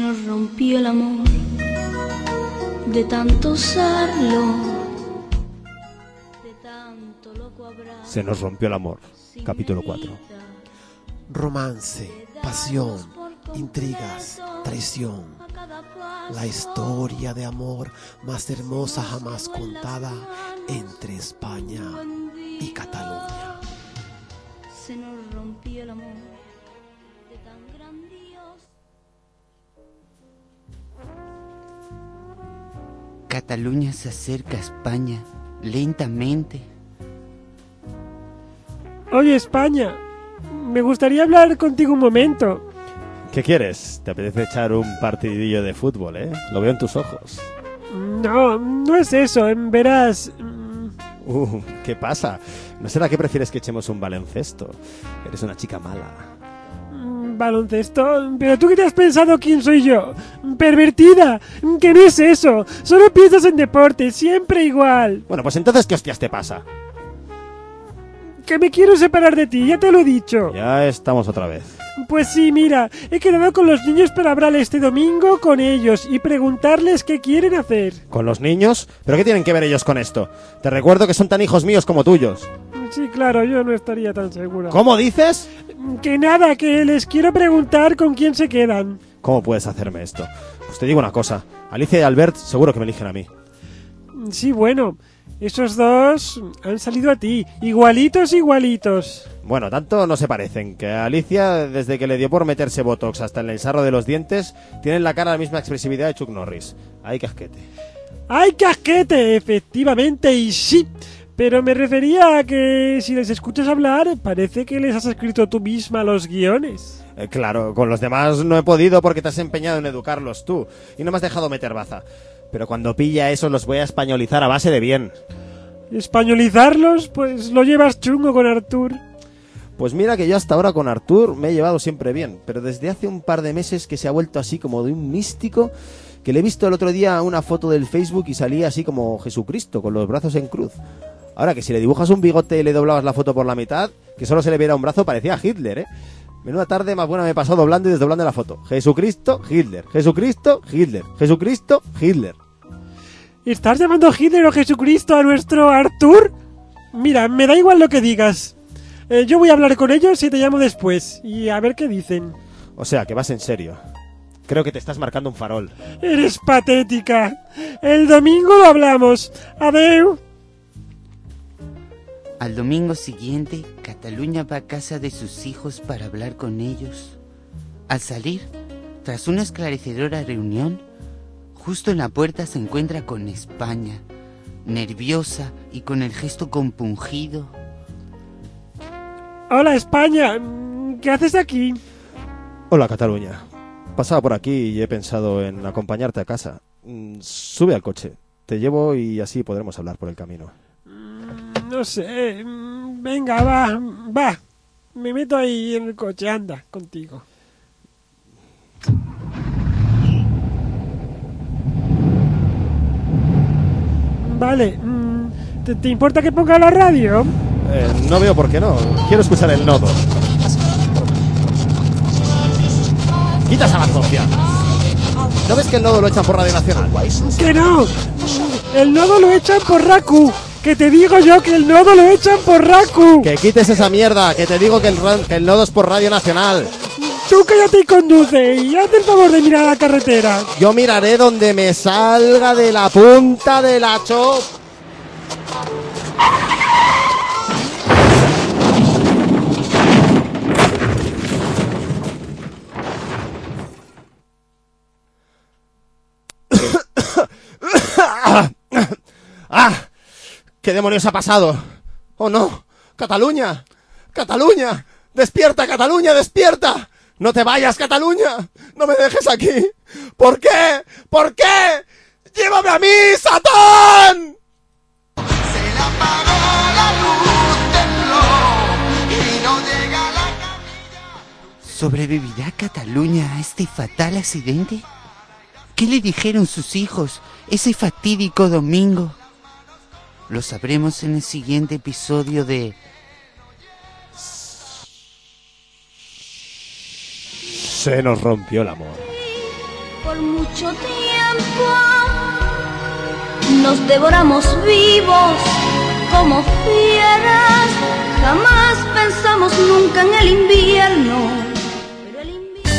nos rompió el amor de tanto usarlo, de tanto loco abrazo. Se nos rompió el amor. sin Capítulo 4. medida. Romance, pasión, intrigas, traición. A cada paso La historia de amor más hermosa jamás contada entre España y Cataluña. se nos rompió el amor de tan grandioso. Cataluña se acerca a España lentamente. Oye, España, me gustaría hablar contigo un momento. ¿Qué quieres? ¿Te apetece echar un partidillo de fútbol, eh? Lo veo en tus ojos. No, no es eso, verás. ¿Qué pasa? ¿No será que prefieres que echemos un baloncesto? Eres una chica mala. Baloncesto, pero tú qué te has pensado quién soy yo. Pervertida, que no es eso. Solo piensas en deporte, siempre igual. Bueno, pues entonces, ¿qué hostias te pasa? Que me quiero separar de ti, ya te lo he dicho. Ya estamos otra vez. Pues sí, mira, he quedado con los niños para hablar este domingo con ellos y preguntarles qué quieren hacer. ¿Con los niños? ¿Pero qué tienen que ver ellos con esto? Te recuerdo que son tan hijos míos como tuyos. Sí, claro, yo no estaría tan segura. ¿Cómo dices? Que nada, que les quiero preguntar con quién se quedan. ¿Cómo puedes hacerme esto? Pues te digo una cosa. Alicia y Albert seguro que me eligen a mí. Sí, bueno, esos dos han salido a ti, igualitos, igualitos. Bueno, tanto no se parecen, que Alicia, desde que le dio por meterse botox hasta en el sarro de los dientes, tiene en la cara la misma expresividad de Chuck Norris. ¡Ay, casquete! ¡Ay, casquete! Efectivamente, y sí. Pero me refería a que si les escuchas hablar, parece que les has escrito tú misma los guiones. Claro, con los demás no he podido porque te has empeñado en educarlos tú y no me has dejado meter baza. Pero cuando pilla eso los voy a españolizar a base de bien. ¿Españolizarlos? Pues lo llevas chungo con Artur. Pues mira que yo hasta ahora con Artur me he llevado siempre bien, pero desde hace un par de meses que se ha vuelto así como de un místico, que le he visto el otro día una foto del Facebook y salía así como Jesucristo, con los brazos en cruz. Ahora que si le dibujas un bigote y le doblabas la foto por la mitad, que solo se le viera un brazo, parecía Hitler, ¿eh? Menuda tarde más buena me he pasado doblando y desdoblando la foto. Jesucristo, Hitler. Jesucristo, Hitler. Jesucristo, Hitler. ¿Estás llamando Hitler o Jesucristo a nuestro Artur? Mira, me da igual lo que digas. Yo voy a hablar con ellos y te llamo después. Y a ver qué dicen. O sea, que vas en serio. Creo que te estás marcando un farol. Eres patética. El domingo lo hablamos. Adeu. Al domingo siguiente, Cataluña va a casa de sus hijos para hablar con ellos. Al salir, tras una esclarecedora reunión, justo en la puerta se encuentra con España, nerviosa y con el gesto compungido. Hola, España. ¿Qué haces aquí? Hola, Cataluña. Pasaba por aquí y he pensado en acompañarte a casa. Sube al coche. Te llevo y así podremos hablar por el camino. No sé. Venga, va. Me meto ahí en el coche. Anda, contigo. Vale. ¿Te importa que ponga la radio? No veo por qué no. Quiero escuchar el nodo. ¡Quita esa bazofia! ¿No ves que el nodo lo echan por Radio Nacional? ¡Que no! El nodo lo echan por Raku. Que te digo yo que el nodo lo echan por Raku. ¡Que quites esa mierda! ¡Que te digo que el nodo es por Radio Nacional! Tú cállate y conduce. Y haz el favor de mirar a la carretera. Yo miraré donde me salga de la punta de la chop. ¡Ah! ¿Qué demonios ha pasado? ¡Oh no! ¡Cataluña! ¡Cataluña! ¡Despierta, Cataluña! ¡Despierta! ¡No te vayas, Cataluña! ¡No me dejes aquí! ¿Por qué? ¿Por qué? ¡Llévame a mí, Satán! Se le apagó la luz, tembló y no llega la camilla. ¿Sobrevivirá Cataluña a este fatal accidente? ¿Qué le dijeron sus hijos ese fatídico domingo? Lo sabremos en el siguiente episodio de... Se nos rompió el amor. por mucho tiempo nos devoramos vivos como fieras. Jamás pensamos nunca en el invierno. Pero el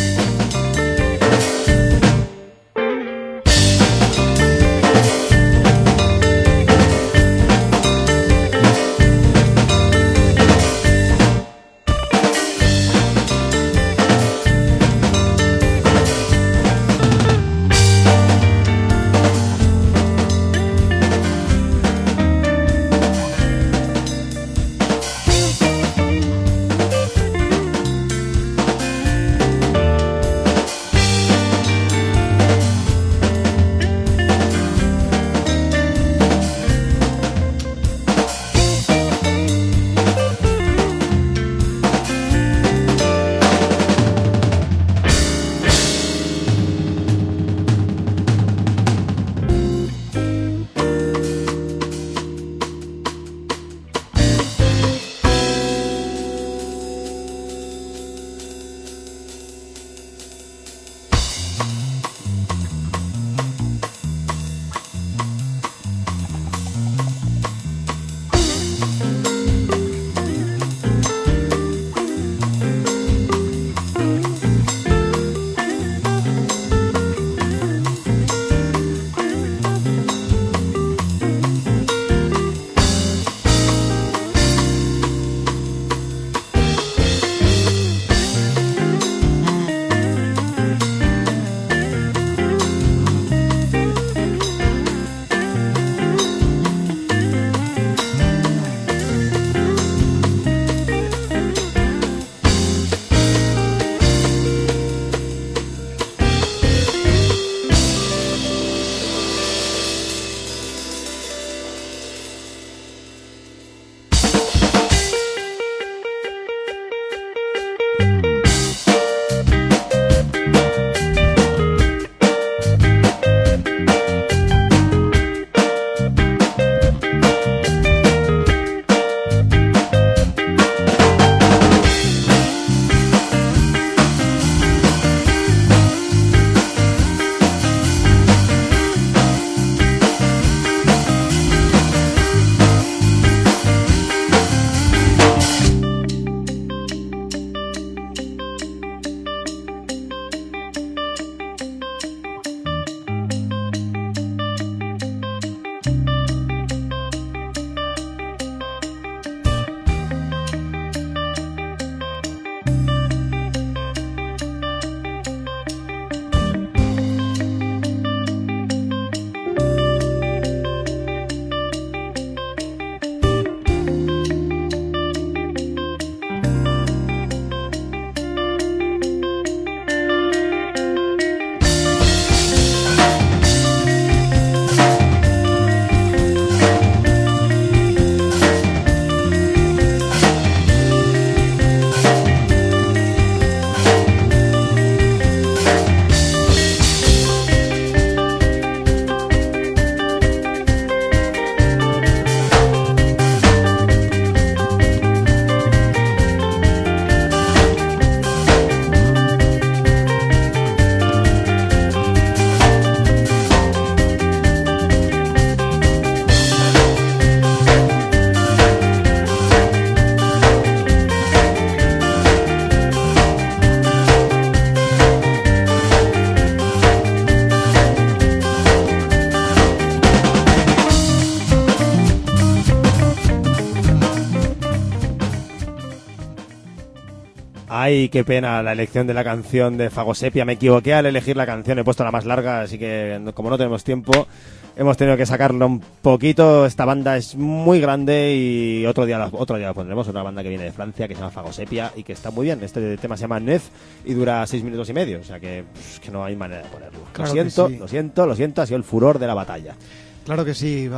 Ay, qué pena la elección de la canción de Fagosepia. Me equivoqué al elegir la canción, he puesto la más larga, así que como no tenemos tiempo, hemos tenido que sacarlo un poquito. Esta banda es muy grande y otro día la pondremos. Otra banda que viene de Francia que se llama Fagosepia y que está muy bien. Este tema se llama Neuf y dura 6 minutos y medio, o sea que no hay manera de ponerlo. Claro lo siento, ha sido el furor de la batalla. Claro que sí,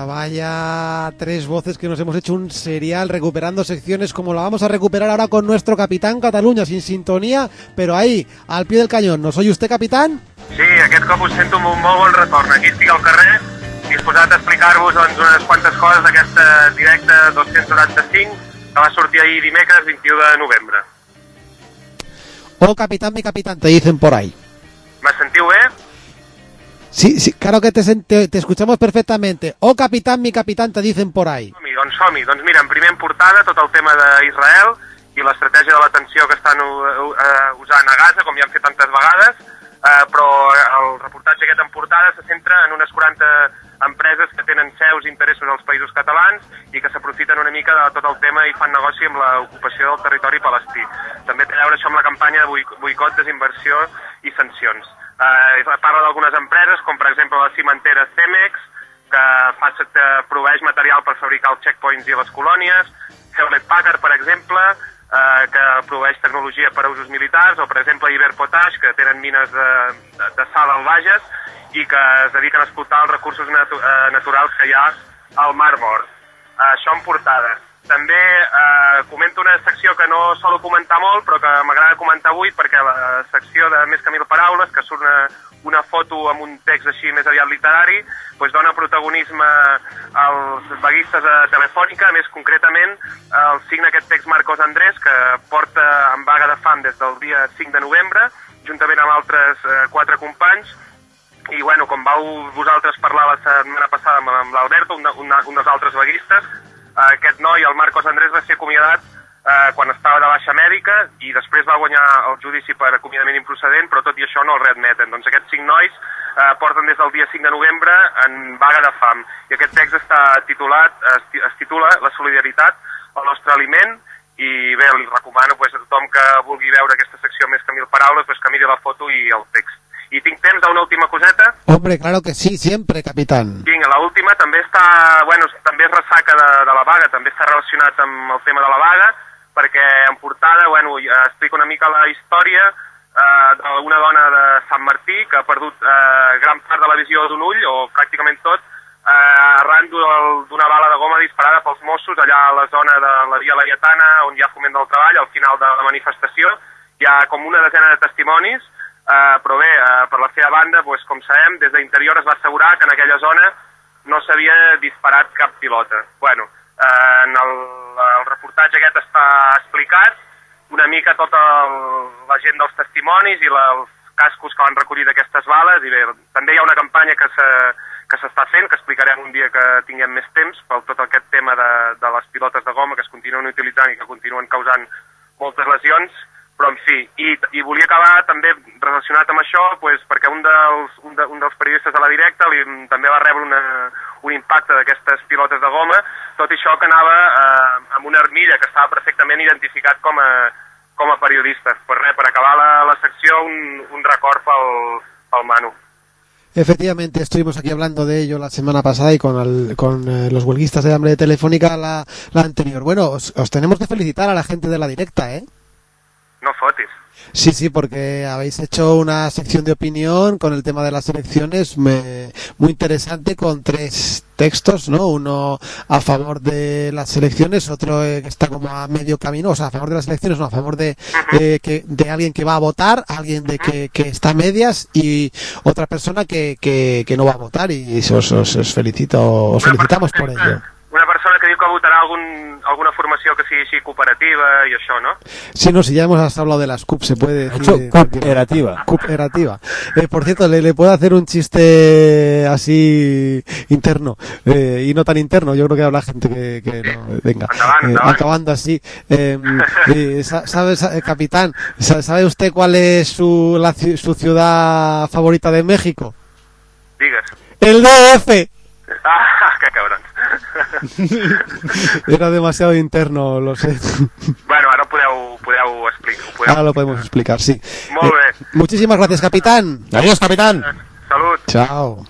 vaya tres voces que nos hemos hecho un serial recuperando secciones como la vamos a recuperar ahora con nuestro capitán Catalunya, sin sintonía, pero ahí, al pie del cañón. ¿Nos oye usted, capitán? Sí, aquest cop us sento amb un molt bon retorn. Aquí estic al carrer, disposat a explicar-vos doncs, unes quantes coses d'aquesta directe 295 que va sortir ahir dimecres 21 de novembre. Oh, capitán, mi capitán, te dicen por ahí. Me sentiu bé? Sí, sí, claro que te escuchamos perfectamente. Oh, capitán, mi capitán, te dicen por ahí. Som-hi. Doncs mira, en primer en portada tot el tema d'Israel i l'estratègia de la tensió que estan usant a Gaza, com ja han fet tantes vegades, però el reportatge aquest en portada se centra en unes 40 empreses que tenen seus i interessos als països catalans i que s'aprofiten una mica de tot el tema i fan negoci amb l'ocupació del territori palestí. També té a veure això amb la campanya de boicot, desinversió i sancions. Parla d'algunes empreses, com per exemple la cimentera Cemex, que proveeix material per fabricar els checkpoints i les colònies, Hewlett Packard, per exemple, que proveeix tecnologia per a usos militars, o per exemple Iberpotash, que tenen mines de sal al Bages i que es dediquen a explotar els recursos naturals que hi ha al Mar Mort. Això en portada. També comento una secció que no solo comentar molt, però que m'agrada comentar avui, perquè la secció de Més que 1000 paraules, que surt una foto amb un text així més aviat literari, doncs dona protagonisme als vaguistes de Telefònica, més concretament el signa aquest text Marcos Andrés, que porta en vaga de fam des del dia 5 de novembre, juntament amb altres 4 companys, i bueno, com vau vosaltres parlar la setmana passada amb l'Alberto, un dels altres vaguistes, aquest noi, el Marcos Andrés, va ser acomiadat quan estava de baixa mèdica i després va guanyar el judici per acomiadament improcedent, però tot i això no el readmeten. Doncs aquests 5 nois porten des del dia 5 de novembre en vaga de fam. I aquest text està es titula La solidaritat, el nostre aliment, i bé, li recomano a tothom que vulgui veure aquesta secció Més que 1000 paraules que miri la foto i el text. I tinc temps d'una última coseta? Hombre, claro que sí, siempre, capitán. Vinga, l'última també també és ressaca de la vaga, també està relacionat amb el tema de la vaga, perquè en portada, explica una mica la història d'una dona de Sant Martí que ha perdut gran part de la visió d'un ull, o pràcticament tot, arran d'una bala de goma disparada pels Mossos allà a la zona de la Via Laietana, on hi ha Foment del Treball, al final de la manifestació. Hi ha com una desena de testimonis, però bé, per la seva banda, com sabem, des d'interior es va assegurar que en aquella zona no s'havia disparat cap pilota. En el reportatge aquest està explicat una mica tota la gent dels testimonis i els cascos que van recollir d'aquestes bales, i bé, també hi ha una campanya que s'està fent, que explicarem un dia que tinguem més temps, per tot aquest tema de les pilotes de goma que es continuen utilitzant i que continuen causant moltes lesions, però en fi, i volia acabar també relacionat amb això, perquè un dels periodistes de la Directa també va rebre un impacte d'aquestes pilotes de goma, tot això que anava amb una armilla que estava perfectament identificat com a periodista. Per acabar la secció, un record pel Manu. Efectivamente, estuvimos aquí hablando de ello la semana pasada y con los huelguistas de hambre de Telefónica la anterior. Bueno, os tenemos que felicitar a la gente de la Directa, ¿eh? No fotis. Sí, porque habéis hecho una sección de opinión con el tema de las elecciones muy interesante, con 3 textos, ¿no? Uno a favor de las elecciones, otro que está como a medio camino, o sea, a favor de las elecciones, no, a favor de alguien que va a votar, alguien que está a medias, y otra persona que no va a votar, y os felicitamos por ello. Una persona que diu que votarà alguna formació que sigui així cooperativa i això, ¿no? Sí, no, si ya hemos hablado de las CUP, se puede decir. Cooperativa. Cooperativa. Por cierto, le puedo hacer un chiste así interno, y no tan interno, yo creo que habla gente que no. Venga, acabando así. ¿Sabes, capitán, sabe usted cuál es su ciudad favorita de México? Digues. El DF. Ah, que cabrons. Era demasiado interno, lo sé. Bueno, ara podeu explicar. Ahora lo podemos explicar, sí. Molt bé. Muchísimas gracias, capitán. Adiós, capitán. Salut. Chao.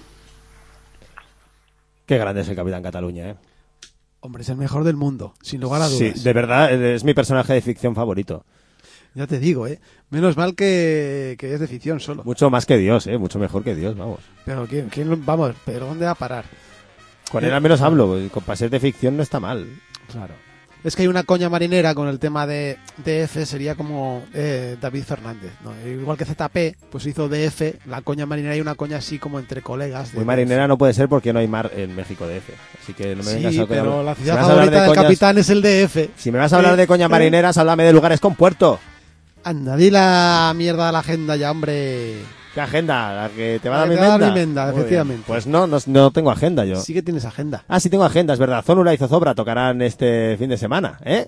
Qué grande es el Capitán Cataluña, ¿eh? Hombre, es el mejor del mundo, sin lugar a dudas. Sí, de verdad, es mi personaje de ficción favorito. Ya te digo, menos mal que es de ficción solo. Mucho más que Dios, mucho mejor que Dios, vamos. Pero pero ¿dónde va a parar? Con él al menos hablo, para ser de ficción no está mal. Claro. Es que hay una coña marinera con el tema de DF, sería como David Fernández, ¿no? Igual que ZP, pues hizo DF, la coña marinera, y una coña así como entre colegas. Muy marinera no puede ser porque no hay mar en México DF. Así que no me vengas a pero la ciudad favorita del capitán es el DF. Si me vas a hablar de coña marineras, háblame de lugares con puerto. Anda, di la mierda a la agenda ya, hombre. ¿Qué agenda? ¿La que te va a La dar que mi te va a dar menda? mi menda, Muy bien. efectivamente. Pues no tengo agenda yo. Sí que tienes agenda. Ah, sí tengo agenda, es verdad. Zónula y Zozobra tocarán este fin de semana, ¿eh?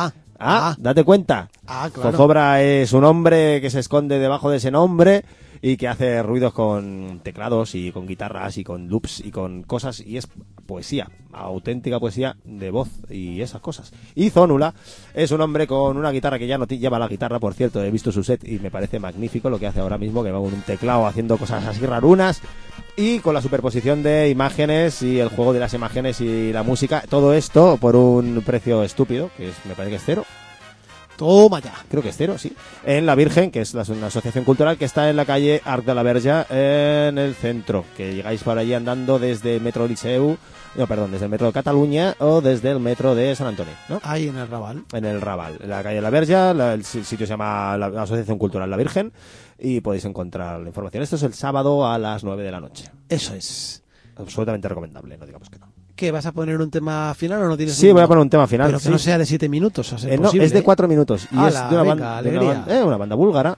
Date cuenta. Claro. Zozobra es un hombre que se esconde debajo de ese nombre y que hace ruidos con teclados y con guitarras y con loops y con cosas, y es poesía, auténtica poesía de voz y esas cosas. Y Zónula es un hombre con una guitarra que ya no lleva la guitarra, por cierto, he visto su set y me parece magnífico lo que hace ahora mismo, que va con un teclado haciendo cosas así rarunas, y con la superposición de imágenes y el juego de las imágenes y la música, todo esto por un precio estúpido, me parece que es cero. Toma ya. Creo que es cero, sí. En La Virgen, que es una asociación cultural que está en la calle Arc de la Verge, en el centro. Que llegáis por allí andando desde el metro Liceu, desde el metro de Cataluña o desde el metro de San Antonio, ¿no? Ahí en el Raval. En el Raval, en la calle de la Verge, el sitio se llama la Asociación Cultural La Virgen y podéis encontrar la información. Esto es el sábado a las 9 de la noche. Eso es. Absolutamente recomendable, no digamos que no. ¿Qué, vas a poner un tema final o no tienes? Sí, voy a poner un tema final. Pero que no sea de 7 minutos, o sea, no, es de 4 minutos. Y es de una banda búlgara.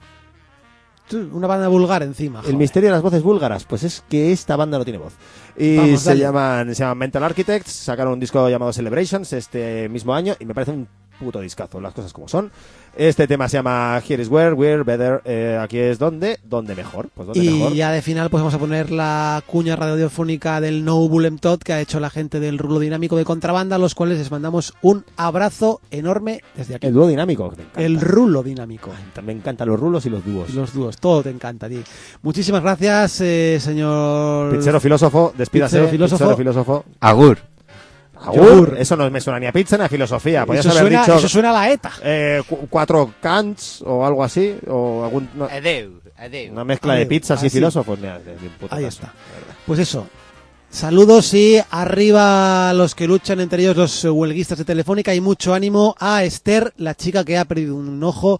Una banda vulgar encima. El misterio de las voces búlgaras, pues es que esta banda no tiene voz. Y se llaman Mental Architects, sacaron un disco llamado Celebrations este mismo año y me parece un puto discazo, las cosas como son. Este tema se llama Here is Where, We're Better, aquí es donde mejor. Pues donde mejor. Ya de final pues vamos a poner la cuña radiofónica del No Bulem Tot que ha hecho la gente del Rulo Dinámico de Contrabanda, a los cuales les mandamos un abrazo enorme desde aquí. El dúo dinámico, que me encanta. El Rulo Dinámico. También me encantan los rulos y los dúos. Los dúos, todo te encanta a ti. Muchísimas gracias, señor... Pizzero filósofo, despídase. Pizzero filósofo. Agur. Agur. Eso no me suena ni a pizza ni a filosofía. Podrías haber dicho... Eso suena a la ETA. 4 Kants o algo así. O algún... Adeu. Una mezcla de pizzas y filósofos. Mira, ahí está. Pues eso. Saludos y arriba los que luchan, entre ellos los huelguistas de Telefónica, y mucho ánimo a Esther, la chica que ha perdido un ojo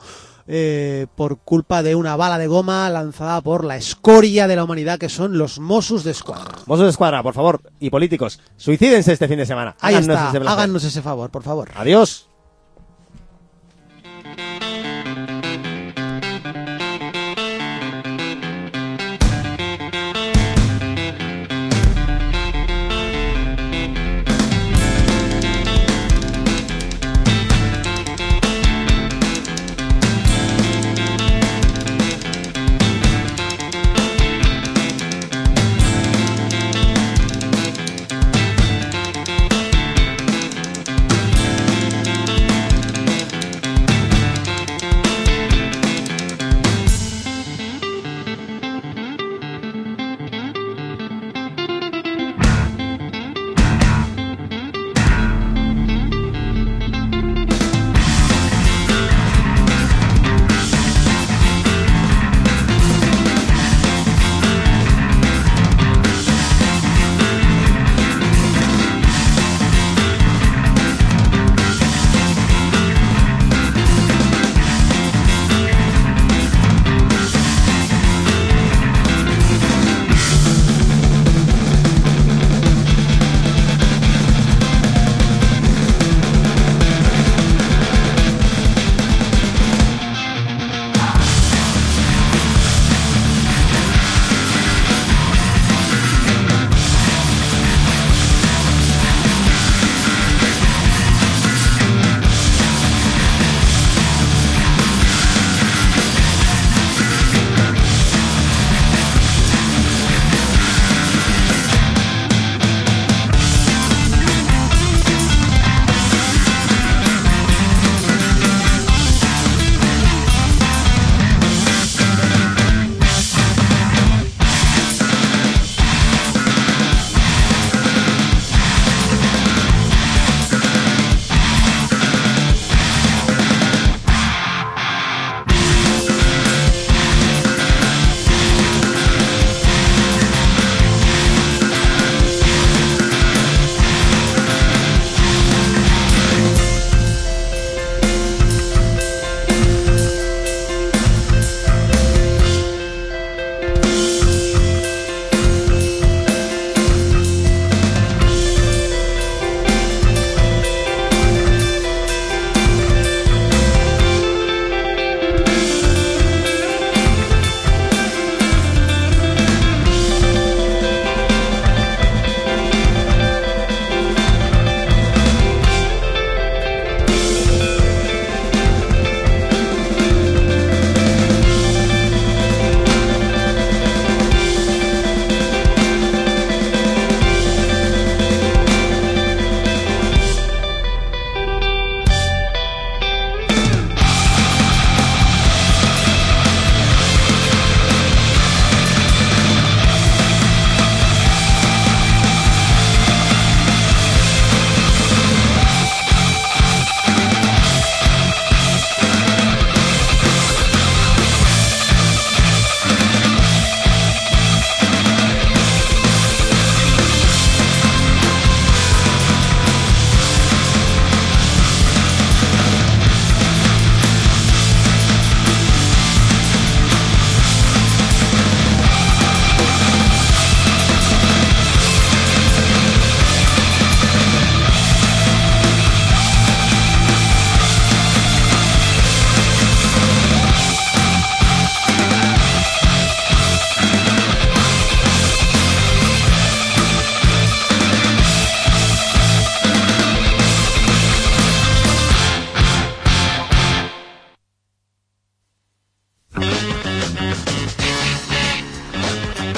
por culpa de una bala de goma lanzada por la escoria de la humanidad que son los Mossos d'Esquadra. Mossos d'Esquadra, por favor, y políticos, suicídense este fin de semana. Ahí está, háganos ese favor, por favor. Adiós.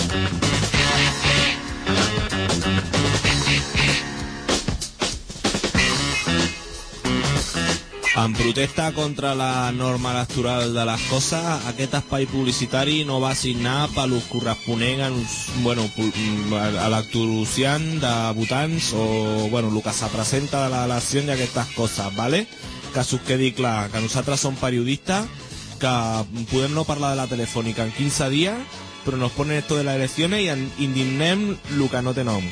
En protesta contra la norma electoral de les coses, aquest espai publicitari no va assignar per los corresponents electorociant de votants o el que se presenta de l'elecció i aquestes coses, ¿vale? Que us quedi clar, que nosaltres som periodistes, que podem no parlar de la telefònica en 15 dies, però nos ponen esto de las elecciones i indignem el que no té nom.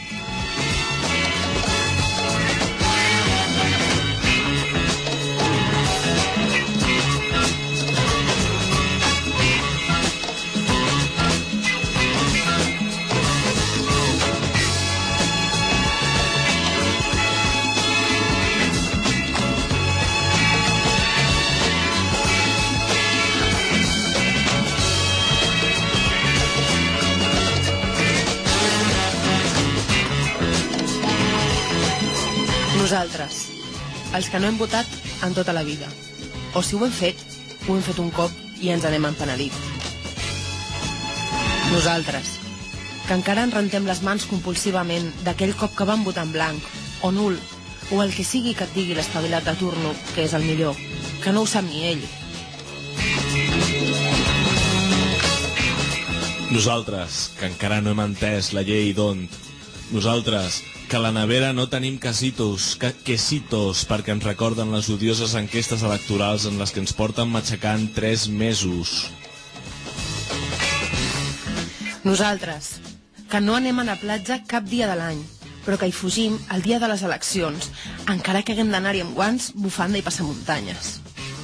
Nosaltres, els que no hem votat en tota la vida. O si ho hem fet un cop i ens n'hem empenedit. Nosaltres, que encara ens rentem les mans compulsivament d'aquell cop que vam votar en blanc, o nul, o el que sigui que et digui l'espavilat de turno, que és el millor, que no ho sap ni ell. Nosaltres, que encara no hem entès la llei d'ont. Nosaltres, que a la nevera no tenim quesitos perquè ens recorden les odioses enquestes electorals en les que ens porten matxacant 3 mesos. Nosaltres, que no anem a la platja cap dia de l'any, però que hi fugim el dia de les eleccions, encara que haguem d'anar-hi amb guants, bufanda i passamuntanyes.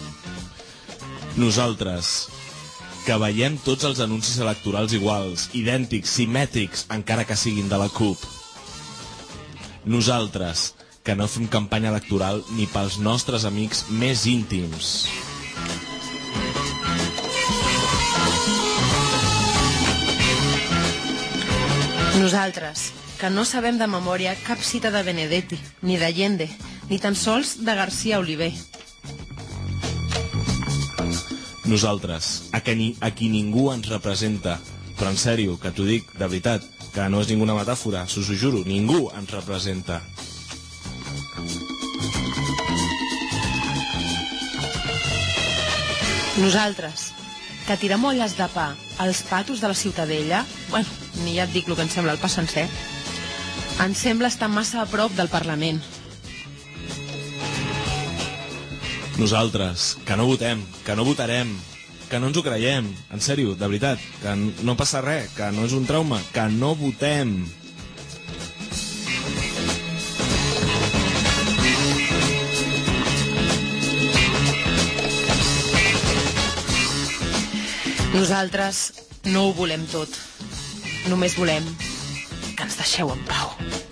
Nosaltres, que veiem tots els anuncis electorals iguals, idèntics, simètrics, encara que siguin de la CUP. Nosaltres, que no fem campanya electoral ni pels nostres amics més íntims. Nosaltres, que no sabem de memòria cap cita de Benedetti, ni d'Allende, ni tan sols de García Oliver. Nosaltres, a qui ningú ens representa, però en sèrio, que t'ho dic, de veritat, que no és ninguna metàfora, us ho juro, ningú ens representa. Nosaltres, que tirem olles de pa als patos de la Ciutadella, ni ja et dic el que ens sembla el pa sencer, ens sembla estar massa a prop del Parlament. Nosaltres, que no votem, que no votarem, que no ens ho creiem, en sèrio, de veritat, que no passa res, que no és un trauma, que no votem. Nosaltres no ho volem tot. Només volem que ens deixeu en pau.